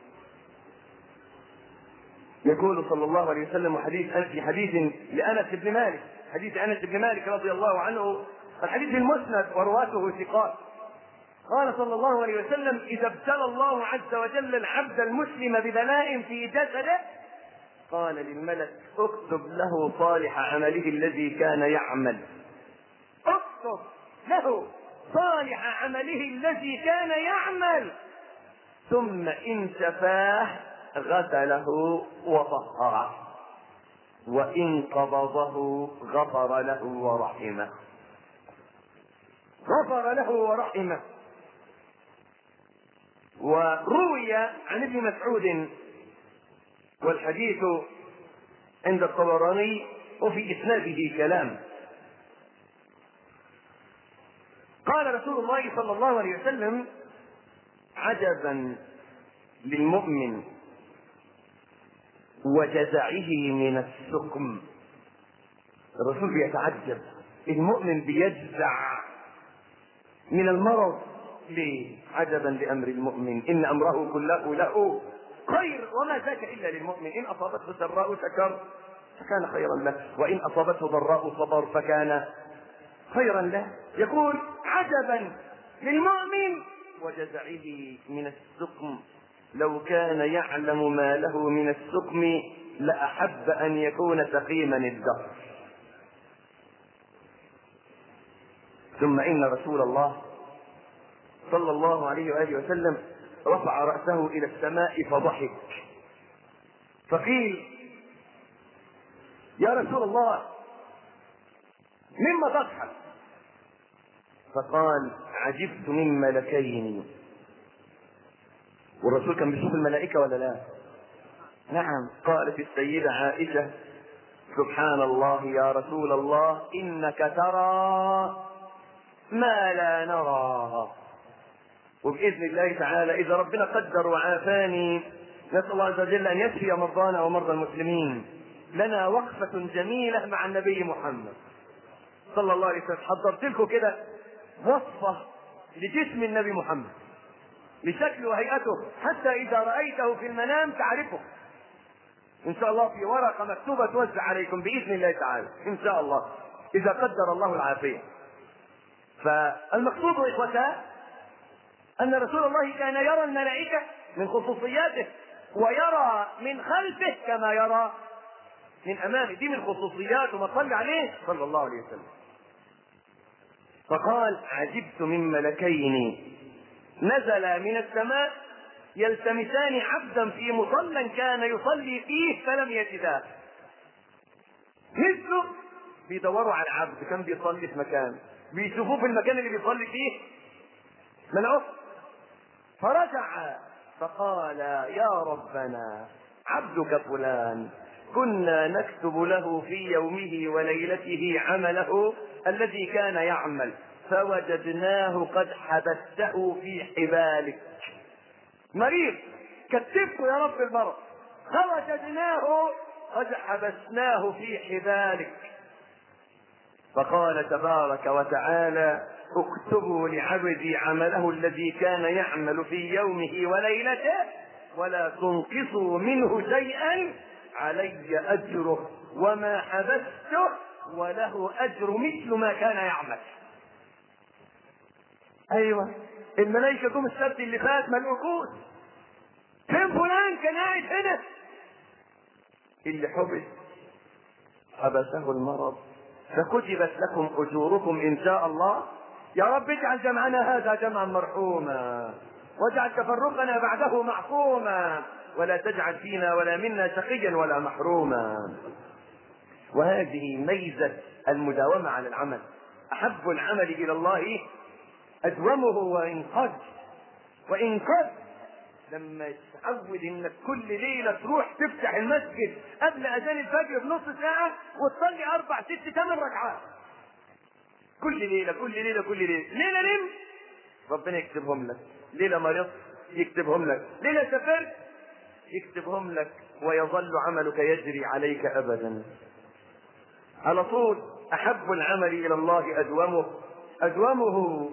يقول صلى الله عليه وسلم في حديث لأنس بن مالك، حديث أنس بن مالك رضي الله عنه، الحديث المسند ورواته ثقات. قال صلى الله عليه وسلم إذا ابتلى الله عز وجل العبد المسلم ببلاء في جسده قال للملك اكتب له صالح عمله الذي كان يعمل، اكتب له صالح عمله الذي كان يعمل، ثم إن شفاه غسله وطهره، وإن قبضه غفر له ورحمه، غفر له ورحمه. وروي عن ابن مسعود والحديث عند الطبراني وفي إسناده كلام. قال رسول الله صلى الله عليه وسلم عجبا للمؤمن وجزعه من السقم. الرسول بيتعجب، المؤمن بيجزع من المرض. ليه؟ عجبا لأمر المؤمن إن أمره كله له خير وما ذاك إلا للمؤمن. إن أصابته سراء شكر فكان خيرا له، وإن أصابته ضراء صبر فكان خيرا له. يقول عجبا للمؤمن وجزعه من السقم، لو كان يعلم ما له من السقم لأحب أن يكون سقيما الدهر. ثم إن رسول الله صلى الله عليه وآله وسلم رفع رأسه إلى السماء فضحك، فقيل يا رسول الله مما تضحك؟ فقال عجبت من ملكين. والرسول كان بيشوف الملائكة ولا لا؟ نعم. قالت السيدة عائشة سبحان الله يا رسول الله إنك ترى ما لا نرى. وبإذن الله تعالى إذا ربنا قدر وعافاني نسأل الله عز وجل أن يشفي مرضانا ومرضى المسلمين. لنا وقفة جميلة مع النبي محمد صلى الله عليه وسلم. حضرت لكم كده وصفة لجسم النبي محمد، لشكل وهيئته، حتى إذا رأيته في المنام تعرفه. ان شاء الله في ورقة مكتوبة توزع عليكم بإذن الله تعالى ان شاء الله اذا قدر الله العافية. فالمقصود اخوتاه ان رسول الله كان يرى الملائكة من خصوصياته، ويرى من خلفه كما يرى من امامه، دي من خصوصياته ما صلى عليه صلى الله عليه وسلم. فقال عجبت من ملكين نزل من السماء يلتمسان عبدا في مصلى كان يصلي فيه فلم يجده. مثله بيدوروا على عبد كان بيصلي في مكان، بيشوفوه في المكان اللي بيصلي فيه منعوه. فرجع فقال يا ربنا عبدك فلان كنا نكتب له في يومه وليلته عمله الذي كان يعمل فوجدناه قد حبسته في حبالك. مريض كتبته يا رب المرض فوجدناه قد حبسناه في حبالك. فقال تبارك وتعالى اكتبوا لعبدي عمله الذي كان يعمل في يومه وليلته ولا تنقصوا منه شيئا علي اجره وما حبسته وله اجر مثل ما كان يعمل. ايوه الملائكه جم السبت اللي فات ما لقوش. فين فلان كان قاعد هنا؟ اللي حبسه المرض فكتبت لكم اجوركم ان شاء الله. يا رب اجعل جمعنا هذا جمعا مرحوما واجعل تفرقنا بعده معصوما ولا تجعل فينا ولا منا شقيا ولا محروما. وهذه ميزة المداومة على العمل. احب العمل الى الله ادومه وان قد لما تعود انك كل ليله تروح تفتح المسجد قبل اذان الفجر بنص ساعه وتصلي 4 6 8 ركعات كل ليله ليله نمت ربنا يكتبهم لك، ليله مرضت يكتبهم لك، ليله سافرت يكتبهم لك، ويظل عملك يجري عليك ابدا على طول. احب العمل الى الله ادومه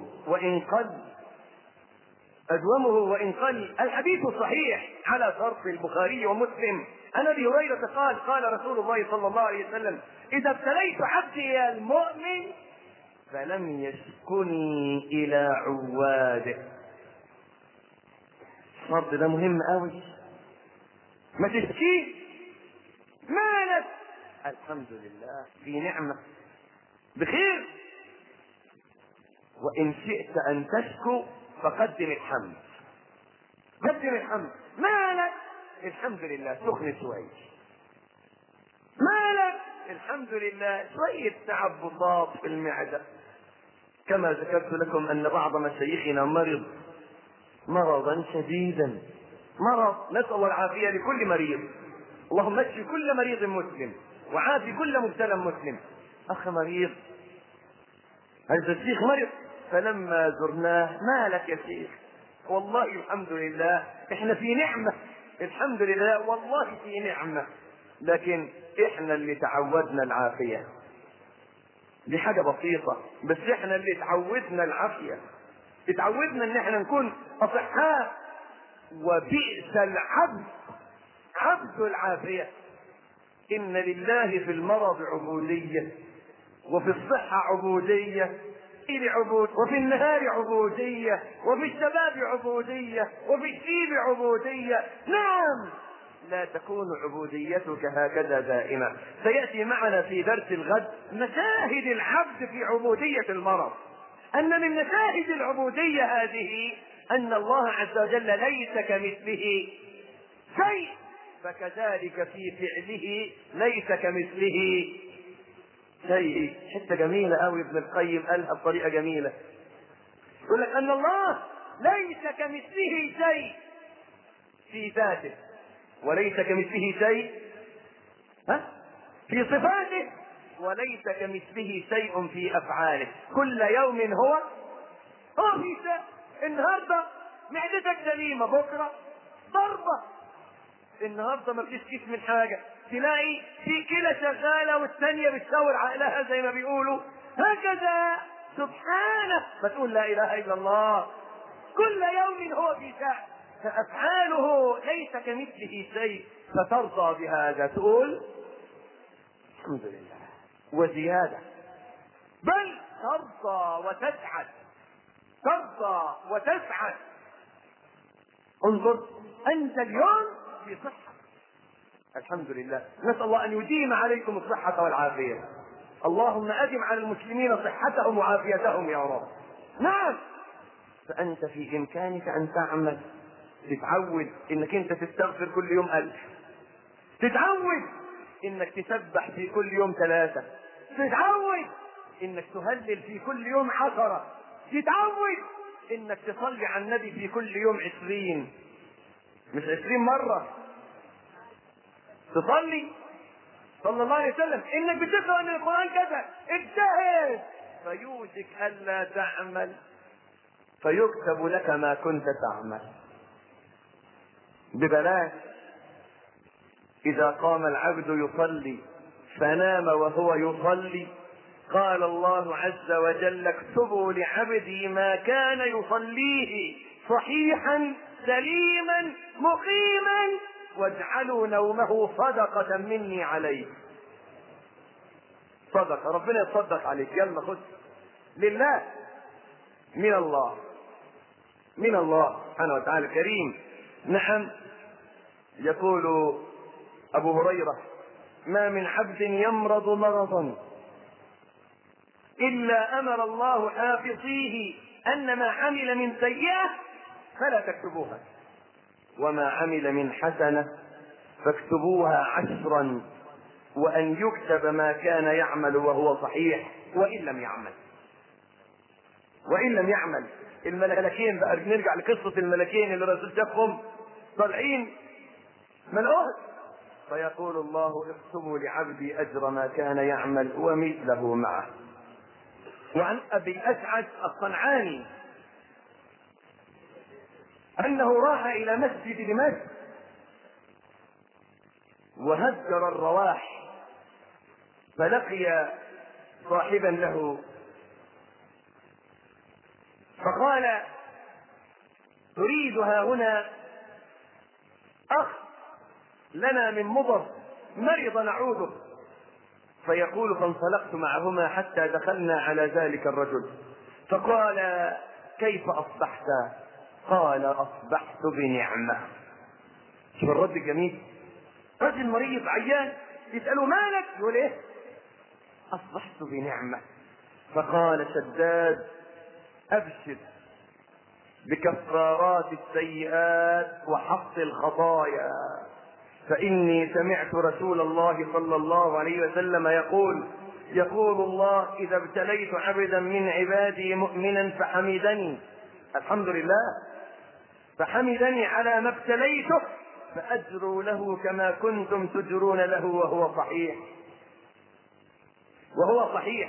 وان قل. الحديث الصحيح على شرط البخاري ومسلم عن ابي هريره قال رسول الله صلى الله عليه وسلم اذا ابتليت عبدي المؤمن فلم يشكني الى عواده. الشرط ده مهم قوي، ما تشكيش مالك الحمد لله في نعمه بخير، وان شئت ان تشكو فقدم الحمد. قدم الحمد. مالك الحمد لله سخن شوي، مالك الحمد لله شوية تعبطات في المعدة. كما ذكرت لكم ان بعض مشايخنا مرضا شديدا، نسأل الله العافية لكل مريض. اللهم اشف كل مريض مسلم وعافي كل مبتلى مسلم. اخ مريض هذا الشيخ مرض، فلما زرناه مالك يا شيخ؟ والله الحمد لله احنا في نعمة، الحمد لله والله في نعمة، لكن احنا اللي تعودنا العافية. دي حاجة بسيطة بس احنا اللي تعودنا العافية، اتعودنا ان احنا نكون اصحاء. وبئس العبد عبد العافية. ان لله في المرض عبودية وفي الصحة عبودية وفي النهار عبودية وفي الشباب عبودية وفي الشيب عبودية. نعم لا تكون عبوديتك هكذا دائما. سيأتي معنا في درس الغد مشاهد العبد في عبودية المرض، أن من مشاهد العبودية هذه أن الله عز وجل ليس كمثله شيء، فكذلك في فعله ليس كمثله شيء. حتة جميلة قوي ابن القيم قالها بطريقة جميلة، يقول لك أن الله ليس كمثله شيء في ذاته وليس كمثله شيء في صفاته وليس كمثله شيء في أفعاله. كل يوم هو في شيء. النهارده معدتك سليمة بكرة ضربة، النهارده ما بتشكيش من حاجة، تلاقي في كلى شغالة والثانية بتشاور عقلها زي ما بيقولوا. هكذا سبحانه، ما تقول لا إله إلا الله. كل يوم هو في شأن. فأفعاله ليس كمثله شيء، فترضى بهذا تقول الحمد لله وزيادة، بل ترضى وتسعد، ترضى وتسعد. انظر أنت اليوم في صحة، الحمد لله، نسأل الله أن يديم عليكم الصحة والعافية. اللهم أدم على المسلمين صحتهم وعافيتهم يا رب. نعم، فأنت في إمكانك أن تعمل، تتعود إنك أنت تستغفر كل يوم 1000، تتعود إنك تسبح في كل يوم 3، تتعود إنك تهلل في كل يوم 10، تتعود إنك تصلي على النبي في كل يوم 20، مش 20 مرة تصلي صلى الله عليه وسلم، إنك بتقرأ أن القرآن كذا، اجتهد فيوشك ألا تعمل فيكتب لك ما كنت تعمل ببلاش. إذا قام العبد يصلي فنام وهو يصلي قال الله عز وجل اكتبوا لعبدي ما كان يصليه صحيحا سليما مقيما واجعلوا نومه صدقة مني عليه. صدقة، ربنا يتصدق عليك، يلا خذ لله، من الله، من الله سبحانه وتعالى كريم. نعم، يقول أبو هريرة ما من عبد يمرض مرضا إلا أمر الله حافظيه أن ما عمل من سيئة فلا تكتبوها، وما عمل من حسنة فاكتبوها 10، وأن يكتب ما كان يعمل وهو صحيح وإن لم يعمل، وإن لم يعمل. الملكين بقى، نرجع لقصة الملكين اللي الرسول شافهم طالعين من أهد، فيقول الله اكتبوا لعبدي أجر ما كان يعمل ومثله معه. وعن أبي أسعد الصنعاني أنه راح إلى مسجد دمشق وهجر الرواح، فلقي صاحبا له فقال تريد هنا أخ لنا من مضر مرض نعوذه، فيقول فانطلقت معهما حتى دخلنا على ذلك الرجل فقال كيف أصبحت؟ قال أصبحت بنعمة. شوف الرد الجميل، رجل مريض عيان يسأله مالك؟ يقول ايه؟ أصبحت بنعمة. فقال شداد أبشر بكفارات السيئات وحط الخطايا، فإني سمعت رسول الله صلى الله عليه وسلم يقول الله إذا ابتليت عبدا من عبادي مؤمنا فحمدني، الحمد لله، فحمدني على ما ابتليته فأجروا له كما كنتم تجرون له وهو صحيح، وهو صحيح.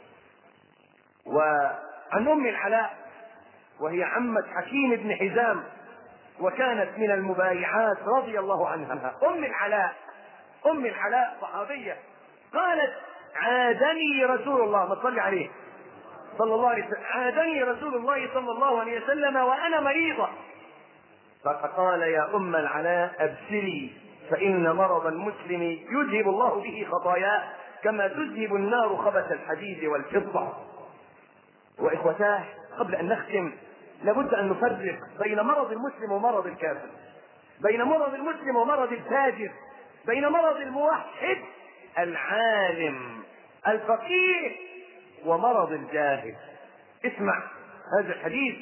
وعن أم العلاء وهي عمة حكيم بن حزام وكانت من المبايعات رضي الله عنها، أم العلاء صحابية، قالت عادني رسول الله، ما تصلي عليه صلى الله عليه وسلم، عادني رسول الله صلى الله عليه وسلم وأنا مريضة، فقال يا أم العلاء أبشري فإن مرض المسلم يذهب الله به خطاياه كما تذهب النار خبث الحديد والفضة. وإخوتاه، قبل أن نختم لابد أن نفرق بين مرض المسلم ومرض الكافر، بين مرض المسلم ومرض الفاجر، بين مرض الموحد العالم الفقيه ومرض الجاهل. اسمع هذا الحديث،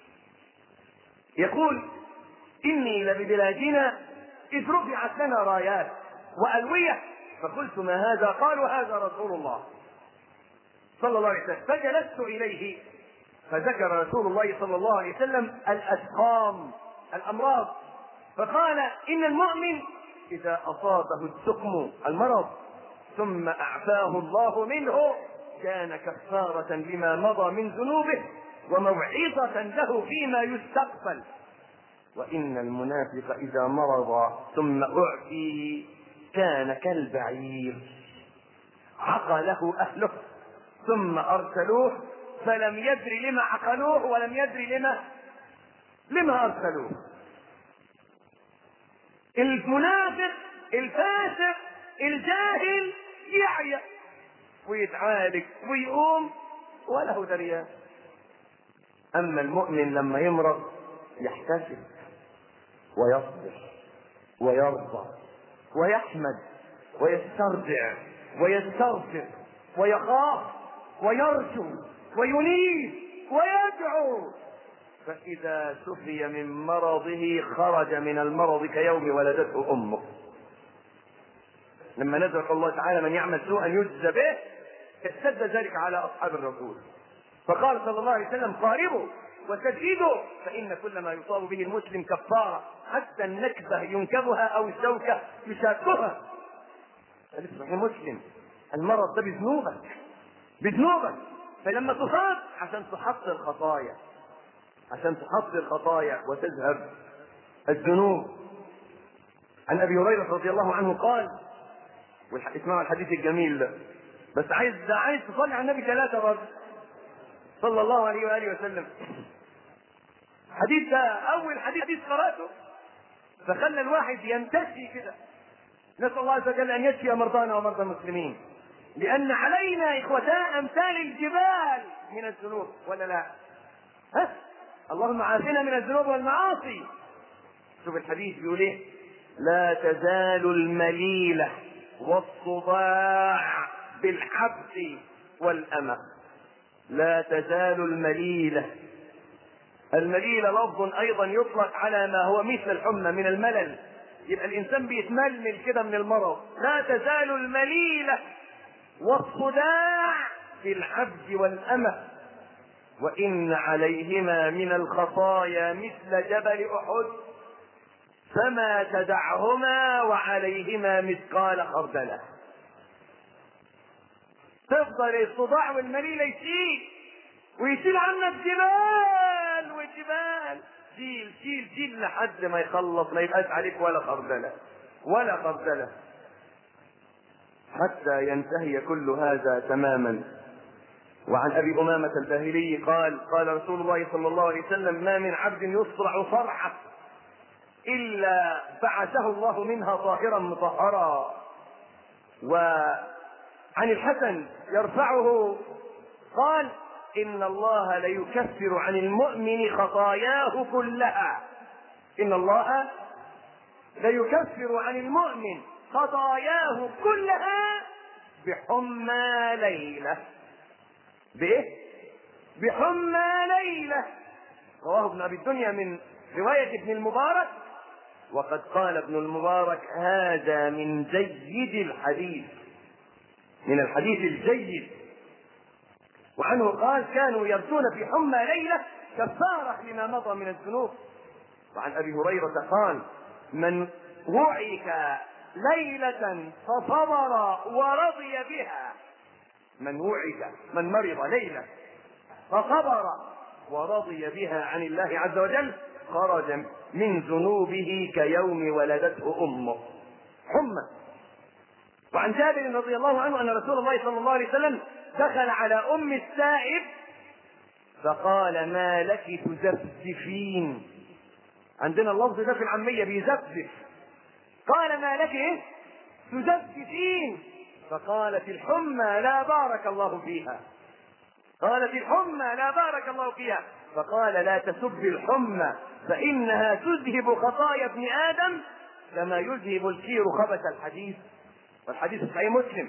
يقول إني لببلادنا إذ رفعت لنا رايات وألوية فقلت ما هذا؟ قالوا هذا رسول الله صلى الله عليه وسلم، فجلست إليه فذكر رسول الله صلى الله عليه وسلم الأسقام، الأمراض، فقال إن المؤمن إذا أصابه السقم المرض ثم أعفاه الله منه كان كفارة لما مضى من ذنوبه وموعظة له فيما يستقبل، وإن المنافق إذا مرض ثم أعفي كان كالبعير عقله أهله ثم أرسلوه فلم يدري لما عقلوه ولم يدري لما أرسلوه. المنافق الفاسق الجاهل يعيا ويتعالج ويقوم وله دريان. اما المؤمن لما يمرض يحتسب ويصبر ويرضى ويحمد ويسترجع ويستغفر ويخاف ويرجو وينيب ويدعو، فإذا شفي من مرضه خرج من المرض كيوم ولدته أمه. لما نزل الله تعالى من يعمل سوءا يجزى به اشتد ذلك على أصحاب الرسول، فقال صلى الله عليه وسلم قاربوا وسددوا فإن كل ما يصاب به المسلم كفارة، حتى النكبة ينكبها أو الشوكة يشاكها. صحيح مسلم المرض ده بذنوبك، فلما تصاب عشان تحصل خطايا وتذهب الذنوب. عن ابي هريره رضي الله عنه قال، اسمعوا الحديث الجميل ده، بس عايز تصلي على النبي 3 مرات صلى الله عليه واله وسلم. الحديث ده اول حديث قراته فخلى الواحد ينتشي كده. نسال الله عز وجل ان يشفي مرضانا ومرضى المسلمين، لان علينا اخوتان امثال الجبال من الذنوب، ولا لا؟ اللهم عافنا من الذنوب والمعاصي. شوف الحديث بيقول ايه: لا تزال المليلة والصداع بالحبس والأمة. لا تزال المليلة لفظ ايضا يطلق على ما هو مثل الحمى من الملل، يبقى الانسان بيتململ كده من المرض. لا تزال المليلة والصداع بالحبس والأمة، وإن عليهما من الخطايا مثل جبل أحد فما تدعهما وعليهما مثقال خردلة. تفضل الصداع والمليلة ويشيل عنك جبال وجبال، شيل لحد ما يخلص، ما يبقاش عليك ولا خردلة حتى ينتهي كل هذا تماما. وعن ابي امامه الباهلي قال رسول الله صلى الله عليه وسلم: ما من عبد يصرع صرعه الا بعثه الله منها طاهرا مطهرا. وعن الحسن يرفعه قال: ان الله ليكفر عن المؤمن خطاياه كلها. ان الله ليكفر عن المؤمن خطاياه كلها بحمى ليله. بحمى ليلة. رواه ابن ابي الدنيا من رواية ابن المبارك، وقد قال ابن المبارك: هذا من جيد الحديث، من الحديث الجيد. وعنه قال: كانوا يرجون في حمى ليلة كفارة لما مضى من الذنوب. وعن ابي هريرة قال: من وعك ليلة فصبر ورضي بها، من مرض ليلة فصبر ورضي بها عن الله عز وجل خرج من ذنوبه كيوم ولدته أمه. حمى. وعن جابر رضي الله عنه أن رسول الله صلى الله عليه وسلم دخل على أم السائب فقال: ما لك تزفزفين؟ عندنا اللفظ ده في العامية بيزفزف. قال: ما لك تزفزفين؟ فقالت: الحمى لا بارك الله فيها. فقال: لا تسب الحمى فإنها تذهب خطايا ابن آدم كما يذهب الكير خبث الحديث. والحديث صحيح مسلم.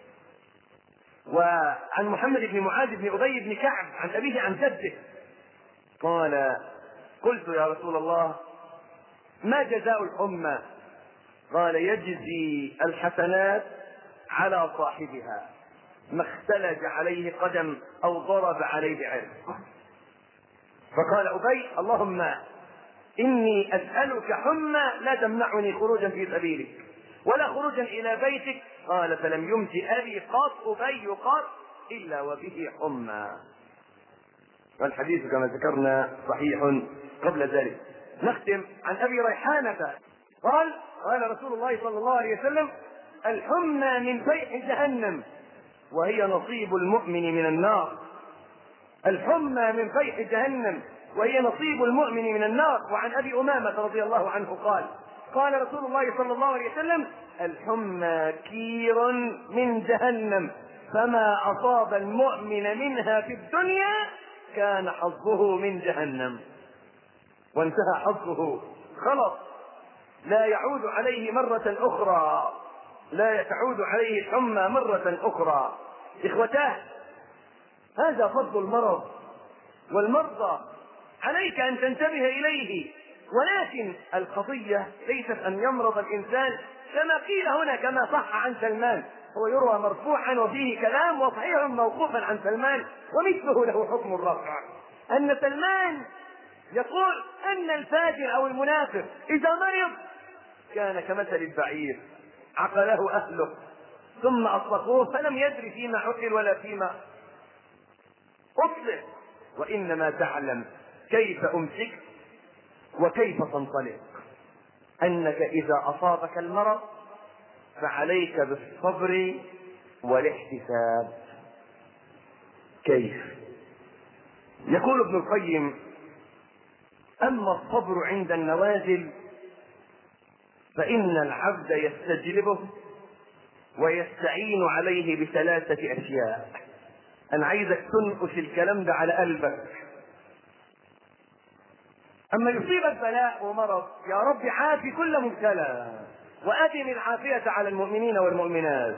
وعن محمد بن معاذ بن أبي بن كعب عن أبيه عن جده قال: قلت يا رسول الله ما جزاء الحمى؟ قال: يجزي الحسنات على صاحبها ما اختلج عليه قدم او ضرب عليه بعرق. فقال ابي: اللهم اني اسالك حمى لا تمنعني خروجا في سبيلك ولا خروجا الى بيتك. قال: فلم يمت ابي ابي قط الا وبه حمى. والحديث كما ذكرنا صحيح قبل ذلك. نختم عن ابي ريحانه قال رسول الله صلى الله عليه وسلم: الحمى من فيح جهنم وهي نصيب المؤمن من النار. الحمى من فيح جهنم وهي نصيب المؤمن من النار. وعن ابي امامه رضي الله عنه قال: قال رسول الله صلى الله عليه وسلم: الحمى كير من جهنم، فما أصاب المؤمن منها في الدنيا كان حظه من جهنم. وانتهى حظه، خلص، لا يعود عليه مرة أخرى، لا تعود عليه الحمى مرة أخرى. إخوتاه، هذا فضل المرض والمرضى، عليك أن تنتبه إليه. ولكن القضية ليست أن يمرض الإنسان كما قيل هنا، كما صح عن سلمان، هو يروى مرفوعا وفيه كلام، وصحيح موقوفا عن سلمان ومثله له حكم الرفع، أن سلمان يقول أن الفاجر أو المنافق إذا مرض كان كمثل البعير عقله أهله ثم أطلقوه فلم يدري فيما عقل ولا فيما أطلق، وإنما تعلم كيف أمسك وكيف تنطلق، أنك إذا أصابك المرض فعليك بالصبر والاحتساب. كيف؟ يقول ابن القيم: أما الصبر عند النوازل فإن العبد يستجلبه ويستعين عليه بثلاثة أشياء. أنا عايزك تنقش الكلام ده على قلبك. أما يصيبك بلاء ومرض، يا رب عافي كل مبتلى وأدم العافية على المؤمنين والمؤمنات.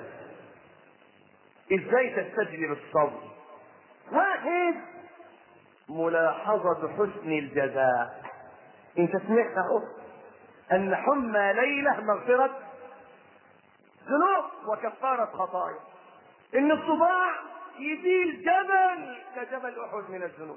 إزاي تستجلب الصبر؟ واحد، ملاحظة حسن الجزاء. انت سمعت اهو ان حمى ليلة مغفرة ذنوب وكفارة خطايا، ان الصباع يزيل جبل كجبل احد من الذنوب.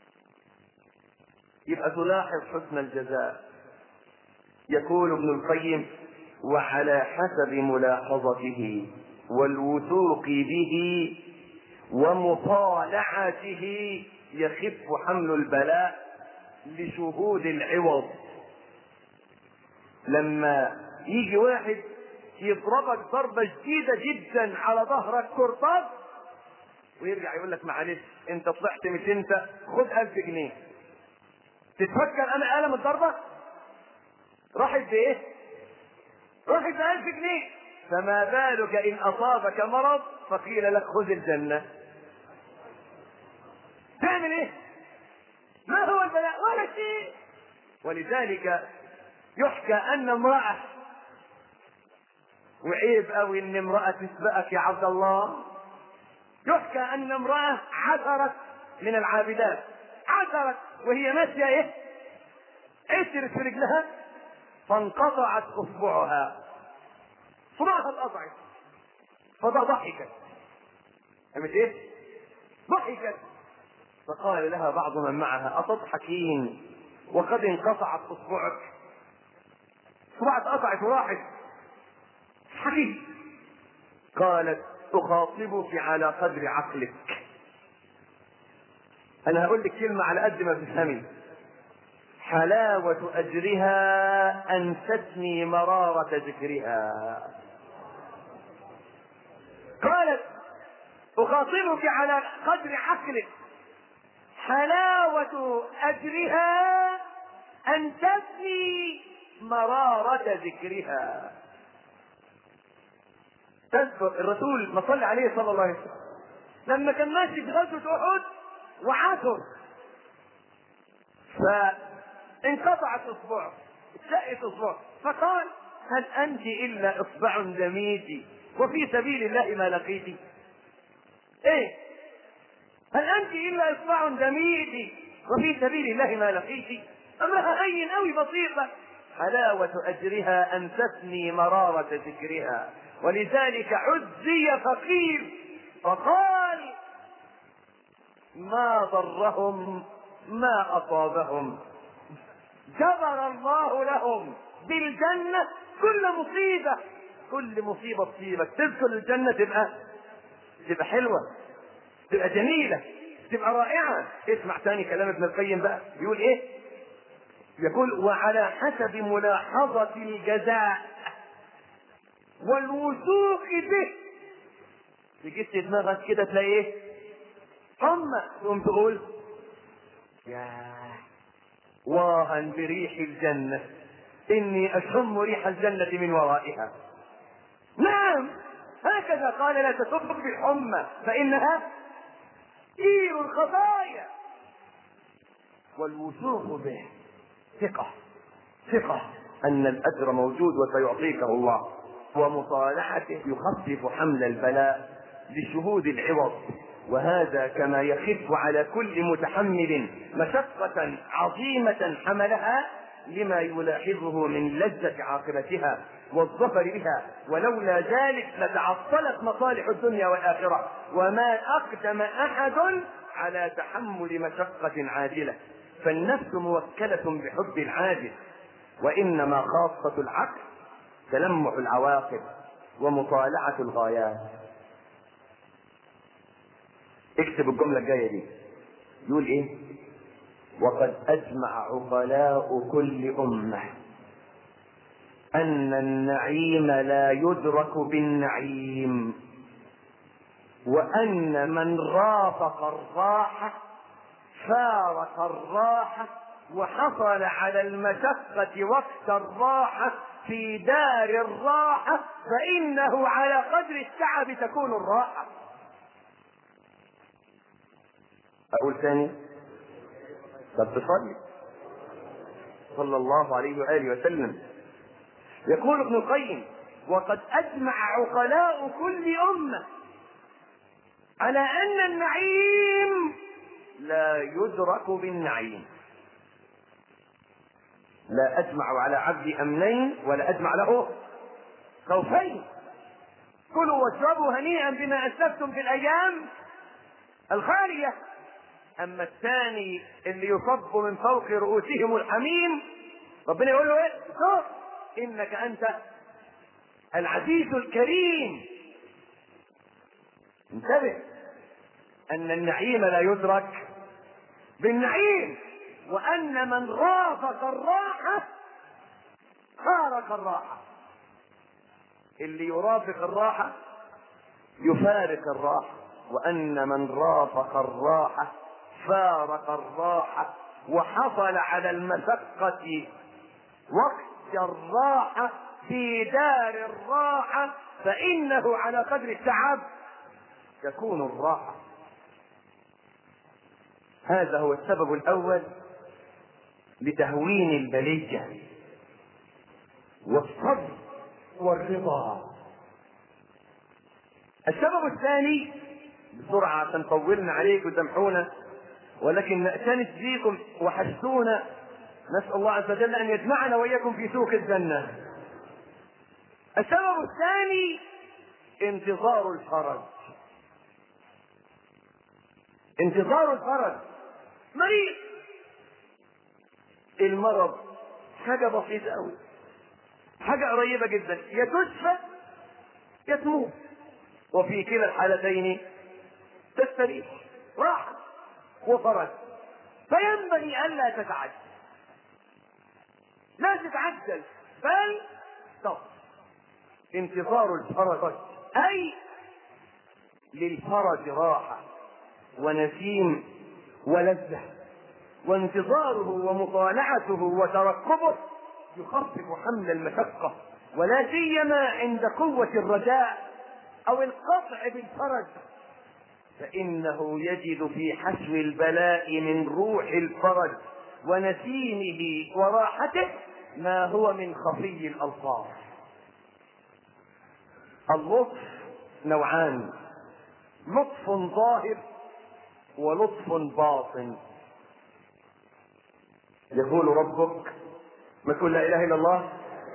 يبقى تلاحظ حسن الجزاء. يقول ابن القيم: وعلى حسب ملاحظته والوثوق به ومطالعته يخف حمل البلاء لشهود العوض. لما يجي واحد يضربك ضربة شديدة جدا على ظهرك كرطاس ويرجع يقول لك: معلش انت طلعت مش انت، خد 1000 جنيه. تتفكر انا ألم الضربة؟ راحت بايه؟ راحت ب1000 جنيه. فما بالك ان اصابك مرض فقيل لك خذ الجنة، تعمل ايه؟ ما هو البلاء؟ ولا شيء. ولذلك يحكى ان امرأة، وعيب قوي ان امرأة تسبقك يا عبد الله، يحكى ان امرأة عثرت من العابدات، عثرت وهي ماشية ايه؟ عثرت في رجلها فانقطعت اصبعها، صباعها اتقطعت، فضحكت. قامت ايه؟ ضحكت. فقال لها بعض من معها: أتضحكين وقد انقطعت اصبعك؟ صباعك اتقطعت وراحت، حكيت. قالت: أخاطبك على قدر عقلك. أنا هقول لك كلمة على قد ما تفهمي. حلاوة أجرها أنستني مرارة ذكرها. قالت: أخاطبك على قدر عقلك، حلاوة أجرها أنستني مرارة ذكرها. تذكر الرسول ما صلى عليه صلى الله عليه وسلم لما كان ماشي في غزوة أحد وعثر فانقطعت اصبعه، اتشقت اصبعه، فقال: هل انت الا اصبع دميتي وفي سبيل الله ما لقيتي؟ ايه؟ هل انت الا اصبع دميتي وفي سبيل الله ما لقيتي؟ امرها هين اوي بسيطه. حلاوة اجرها انستني مرارة ذكرها. ولذلك عزي فقير فقال: ما ضرهم ما أصابهم، جبر الله لهم بالجنة كل مصيبة. كل مصيبة تصيبك تدخل الجنة تبقى حلوة، تبقى جميلة، تبقى رائعة. اسمع ثاني كلام ابن القيم بقى، يقول ايه؟ يقول: وعلى حسب ملاحظة الجزاء والوثوق به. تجيس دماغك كده تلاقي ايه؟ حمى، تقوم تقول: يا واها بريح الجنة إني أشم ريح الجنة من ورائها. نعم، هكذا قال: لا تسبق بالحمى فإنها كير الخطايا. والوثوق به ثقة أن الأجر موجود وسيعطيكه الله، ومصالحته يخفف حمل البلاء لشهود العوض. وهذا كما يخف على كل متحمل مشقة عظيمة حملها لما يلاحظه من لذة عاقبتها والظفر بها، ولولا ذلك لتعطلت مصالح الدنيا والآخرة، وما أقدم أحد على تحمل مشقة عاجلة. فالنفس موكلة بحب العاجل، وإنما خاصة العقل تلمح العواقب ومطالعة الغايات. اكتب الجملة الجاية دي، يقول ايه؟ وقد أجمع عقلاء كل أمة أن النعيم لا يدرك بالنعيم، وأن من رافق الراحة فارق الراحة، وحصل على المشقة وقت الراحة في دار الراحة، فإنه على قدر التعب تكون الراحة. أقول ثاني؟ طب تصلي صلى الله عليه وآله وسلم. يقول ابن القيم: وقد أجمع عقلاء كل أمة على أن النعيم لا يدرك بالنعيم. لا أجمع على عبدي أمنين ولا أجمع له خوفين. كلوا واشربوا هنيئا بما أسلفتم في الأيام الخالية. أما الثاني اللي يصب من فوق رؤوسهم الحميم، ربنا يقول له: ايه؟ إنك أنت العزيز الكريم. انتبه أن النعيم لا يدرك بالنعيم، وأن من رافق الراحة فارق الراحة. اللي يرافق الراحة يفارق الراحة، وأن من رافق الراحة فارق الراحة، وحصل على المشقة وقت الراحة في دار الراحة، فإنه على قدر التعب تكون الراحة. هذا هو السبب الأول لتهوين البلية والصبر والرضا. السبب الثاني، بسرعة عشان طولنا عليكم وسامحونا، ولكن نأتنس بيكم وحشتونا، نسأل الله عز وجل أن يجمعنا وإياكم في سوق الجنة. السبب الثاني انتظار الفرج. انتظار الفرج. مريض، المرض حاجة بسيطة أوي، حاجة قريبة جدا، يا تشفى يا تموت، وفي كلا الحالتين تستريح، راحة وفرج. فينبغي ألا تتعجل، لا تتعجل، بل صبر. انتظار الفرج أي للفرج راحة ونسيم ولذة، وانتظاره ومطالعته وترقبه يخفف حمل المشقة، ولا سيما عند قوة الرجاء أو القطع بالفرج، فإنه يجد في حشو البلاء من روح الفرج ونسيمه وراحته ما هو من خفي الألطاف. اللطف نوعان: لطف ظاهر ولطف باطن. يقول ربك، ما تقول لا إله إلا الله: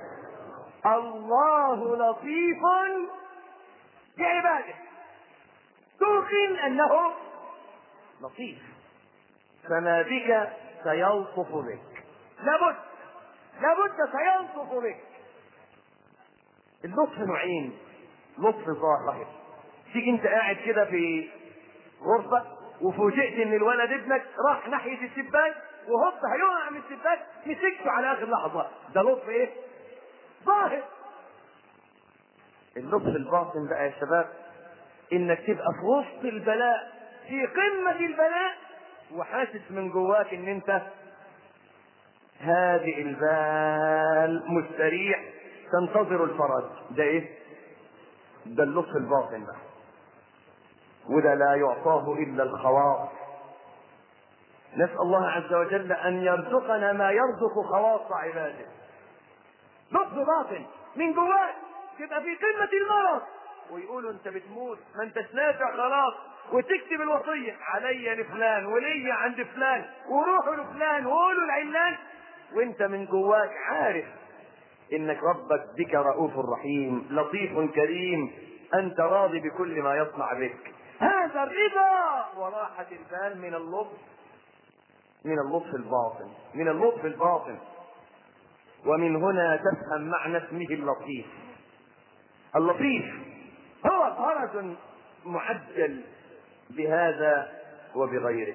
الله لطيف بعباده. توقن أنه لطيف، فما بك سيلطف بك، لابد سيلطف بك. اللطف نوعين: لطف ظاهر، تيجي انت قاعد كده في غرفة وفوجئت ان الولد ابنك راح ناحية الشباك وهوب هيقع من الشباك، مسكته على اخر لحظة، ده لطف ايه؟ ظاهر. اللطف الباطن بقى يا شباب انك تبقى في وسط البلاء، في قمة البلاء، وحاسس من جواك ان انت هادئ البال مستريح تنتظر الفرج. ده ايه؟ ده اللطف الباطن بقى، وده لا يعطاه الا الخواص. نسأل الله عز وجل ان يرزقنا ما يرزق خواص عباده. لطف باطن من جواك، تبقى في قمة المرض ويقولوا انت بتموت، ما انتش نافع خلاص، وتكتب الوصية عليا لفلان وليا عند فلان وروحوا لفلان وقولوا العلان، وانت من جواك عارف انك ربك بك رؤوف رحيم لطيف كريم، انت راضي بكل ما يصنع بك. هذا الرضا وراحة البال من اللطف، من اللطف الباطن، من اللطف الباطن. ومن هنا تفهم معنى اسمه اللطيف. اللطيف هو فرج معجل بهذا وبغيره.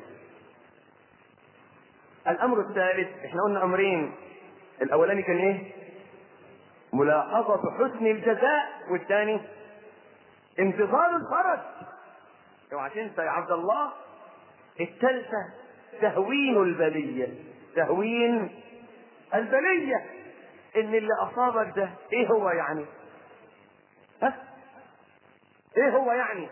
الامر الثالث، احنا قلنا امرين، الاولاني كان ايه؟ ملاحظة حسن الجزاء، والثاني انتظار الفرج. اوعى تنسى يا عبد الله. الثالثة تهوين البلية، تهوين البلية. ان اللي اصابك ده ايه هو يعني؟ ايه هو يعني؟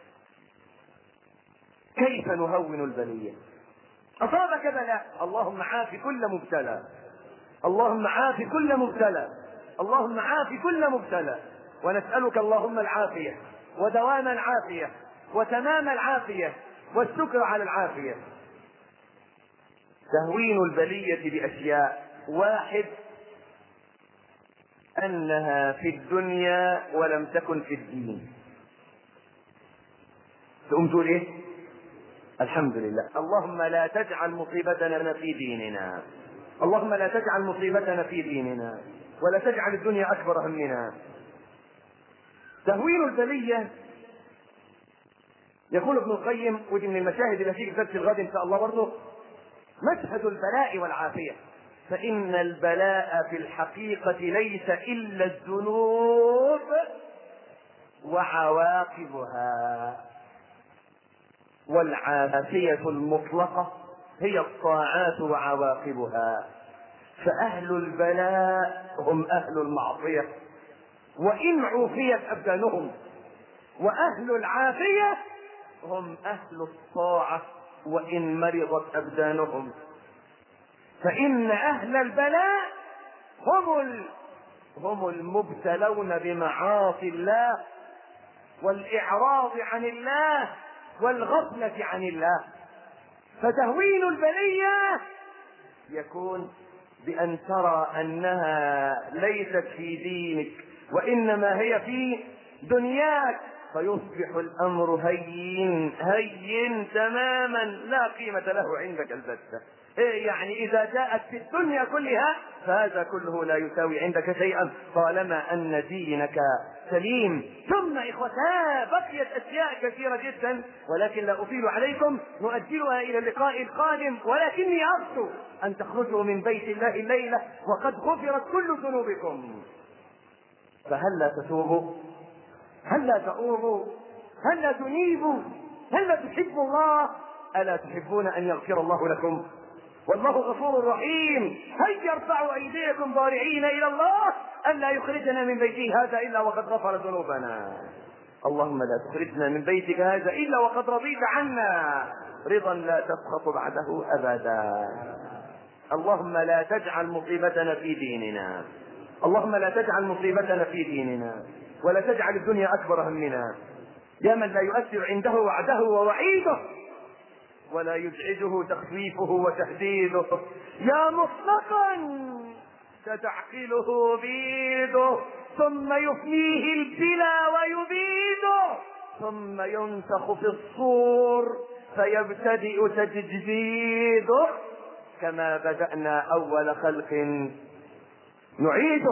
كيف نهون البلية؟ اصابك بلاء، اللهم عاف كل مبتلى، اللهم عاف كل مبتلى، اللهم عاف كل مبتلى. ونسألك اللهم العافية ودوام العافية وتمام العافية والشكر على العافية. تهوين البلية بأشياء: واحد، أنها في الدنيا ولم تكن في الدين. تقوم تقول إيه؟ الحمد لله، اللهم لا تجعل مصيبتنا في ديننا، اللهم لا تجعل مصيبتنا في ديننا ولا تجعل الدنيا أكبر همنا. تهوين البلية، يقول ابن القيم، ودي من المشاهد التي في درس الغد إن شاء الله برضه، مشهد البلاء والعافية. فإن البلاء في الحقيقة ليس إلا الذنوب وعواقبها، والعافية المطلقة هي الطاعات وعواقبها. فأهل البلاء هم أهل المعصية وإن عوفيت أبدانهم، وأهل العافية هم أهل الطاعة وإن مرضت أبدانهم. فإن أهل البلاء هم المبتلون بمعاصي الله والإعراض عن الله والغفلة عن الله. فتهوين البلية يكون بأن ترى أنها ليست في دينك وإنما هي في دنياك، فيصبح الأمر هين تماما لا قيمة له عندك البتة. يعني إذا جاءت في الدنيا كلها فهذا كله لا يساوي عندك شيئا طالما أن دينك سليم. ثم إخوتها بقيت أشياء كثيرة جدا ولكن لا أطيل عليكم، نؤجلها إلى اللقاء القادم، ولكني أرجو أن تخرجوا من بيت الله الليلة وقد غفرت كل ذنوبكم. فهلا تتوبوا، هلا تؤوبوا، هلا تنيبوا، هلا تحبوا الله. ألا تحبون أن يغفر الله لكم؟ والله غفور رحيم. هيا ارفعوا أيديكم ضارعين إلى الله أن لا يخرجنا من بيته هذا إلا وقد غفر ذنوبنا. اللهم لا تخرجنا من بيتك هذا إلا وقد رضيت عنا رضا لا تسخط بعده أبدا. اللهم لا تجعل مصيبتنا في ديننا، اللهم لا تجعل مصيبتنا في ديننا ولا تجعل الدنيا أكبر همنا. يا من لا يؤثر عنده وعده ووعيده ولا يزعجه تخويفه وتهديده، يا مطلقا ستعقله بيده ثم يفنيه البلا ويبيده ثم ينفخ في الصور فيبتدئ تجديده. كما بدأنا أول خلق نعيده.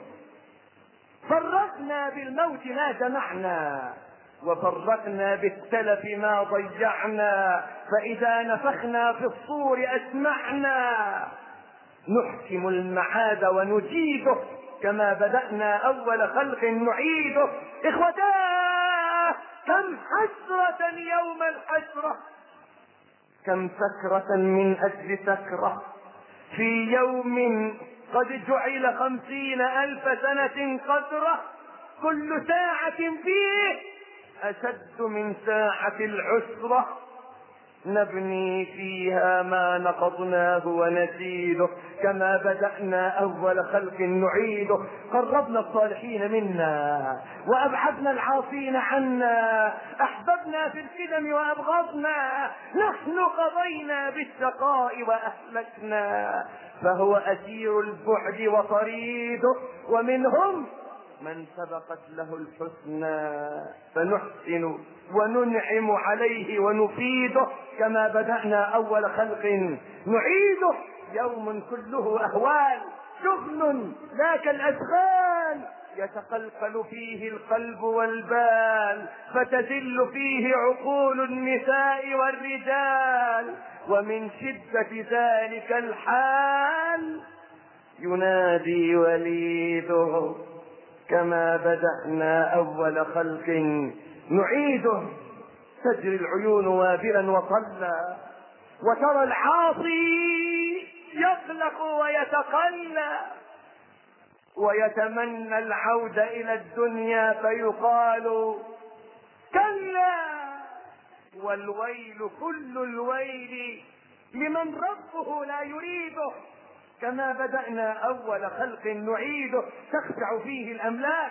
فرقنا بالموت ما جمعنا وفرقنا بالتلف ما ضيعنا، فإذا نفخنا في الصور أسمعنا. نحكم المعاد ونجيده كما بدأنا أول خلق نعيده. إخوتاه كم حسرة يوم الحسرة، كم سكرة من أجل سكرة، في يوم قد جعل 50,000 سنة قدره، كل ساعة فيه أشد من ساعة العسرة، نبني فيها ما نقضناه ونزيده، كما بدأنا أول خلق نعيده. قربنا الصالحين منا وأبعدنا العاصين عنا، أحببنا في القدم وأبغضنا، نحن قضينا بالشقاء وأهلكنا، فهو أسير البعد وطريده، ومنهم من سبقت له الحسنى، فنحسن وننعم عليه ونفيده، كما بدأنا أول خلق نعيده. يوم كله أهوال، شغل لا كالأشغال، يتقلقل فيه القلب والبال، فتزل فيه عقول النساء والرجال، ومن شدة ذلك الحال ينادي وليده، كما بدأنا أول خلق نعيده. تجري العيون وابلا وصلى، وترى العاصي يقلق ويتقلى، ويتمنى العودة إلى الدنيا، فيقال كلا، والويل كل الويل لمن ربه لا يريده. كما بدأنا أول خلق نعيده، تخشع فيه الأملاك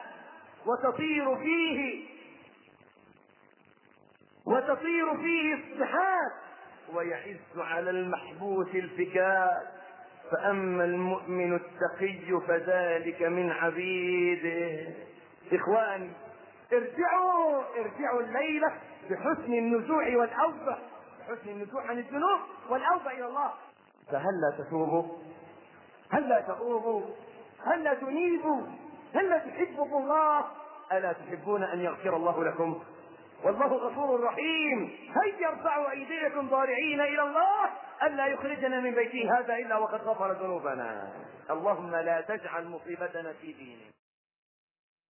وتطير فيه السحاب، ويعز على المحبوس الفكاك. فأما المؤمن التقي فذلك من عبيده. إخواني، ارجعوا الليلة بحسن النزوع والأوبة، بحسن النزوع عن الذنوب والأوبة إلى الله. فهلا تتوبوا؟ هلا تؤوبوا؟ هلا تنيبوا؟ هلا تحبكم الله؟ ألا تحبون أن يغفر الله لكم؟ والله غفور رحيم. هيا ارفعوا أيديكم ضارعين إلى الله ألا يخرجنا من بيته هذا إلا وقد غفر ذنوبنا. اللهم لا تجعل مصيبتنا في ديننا.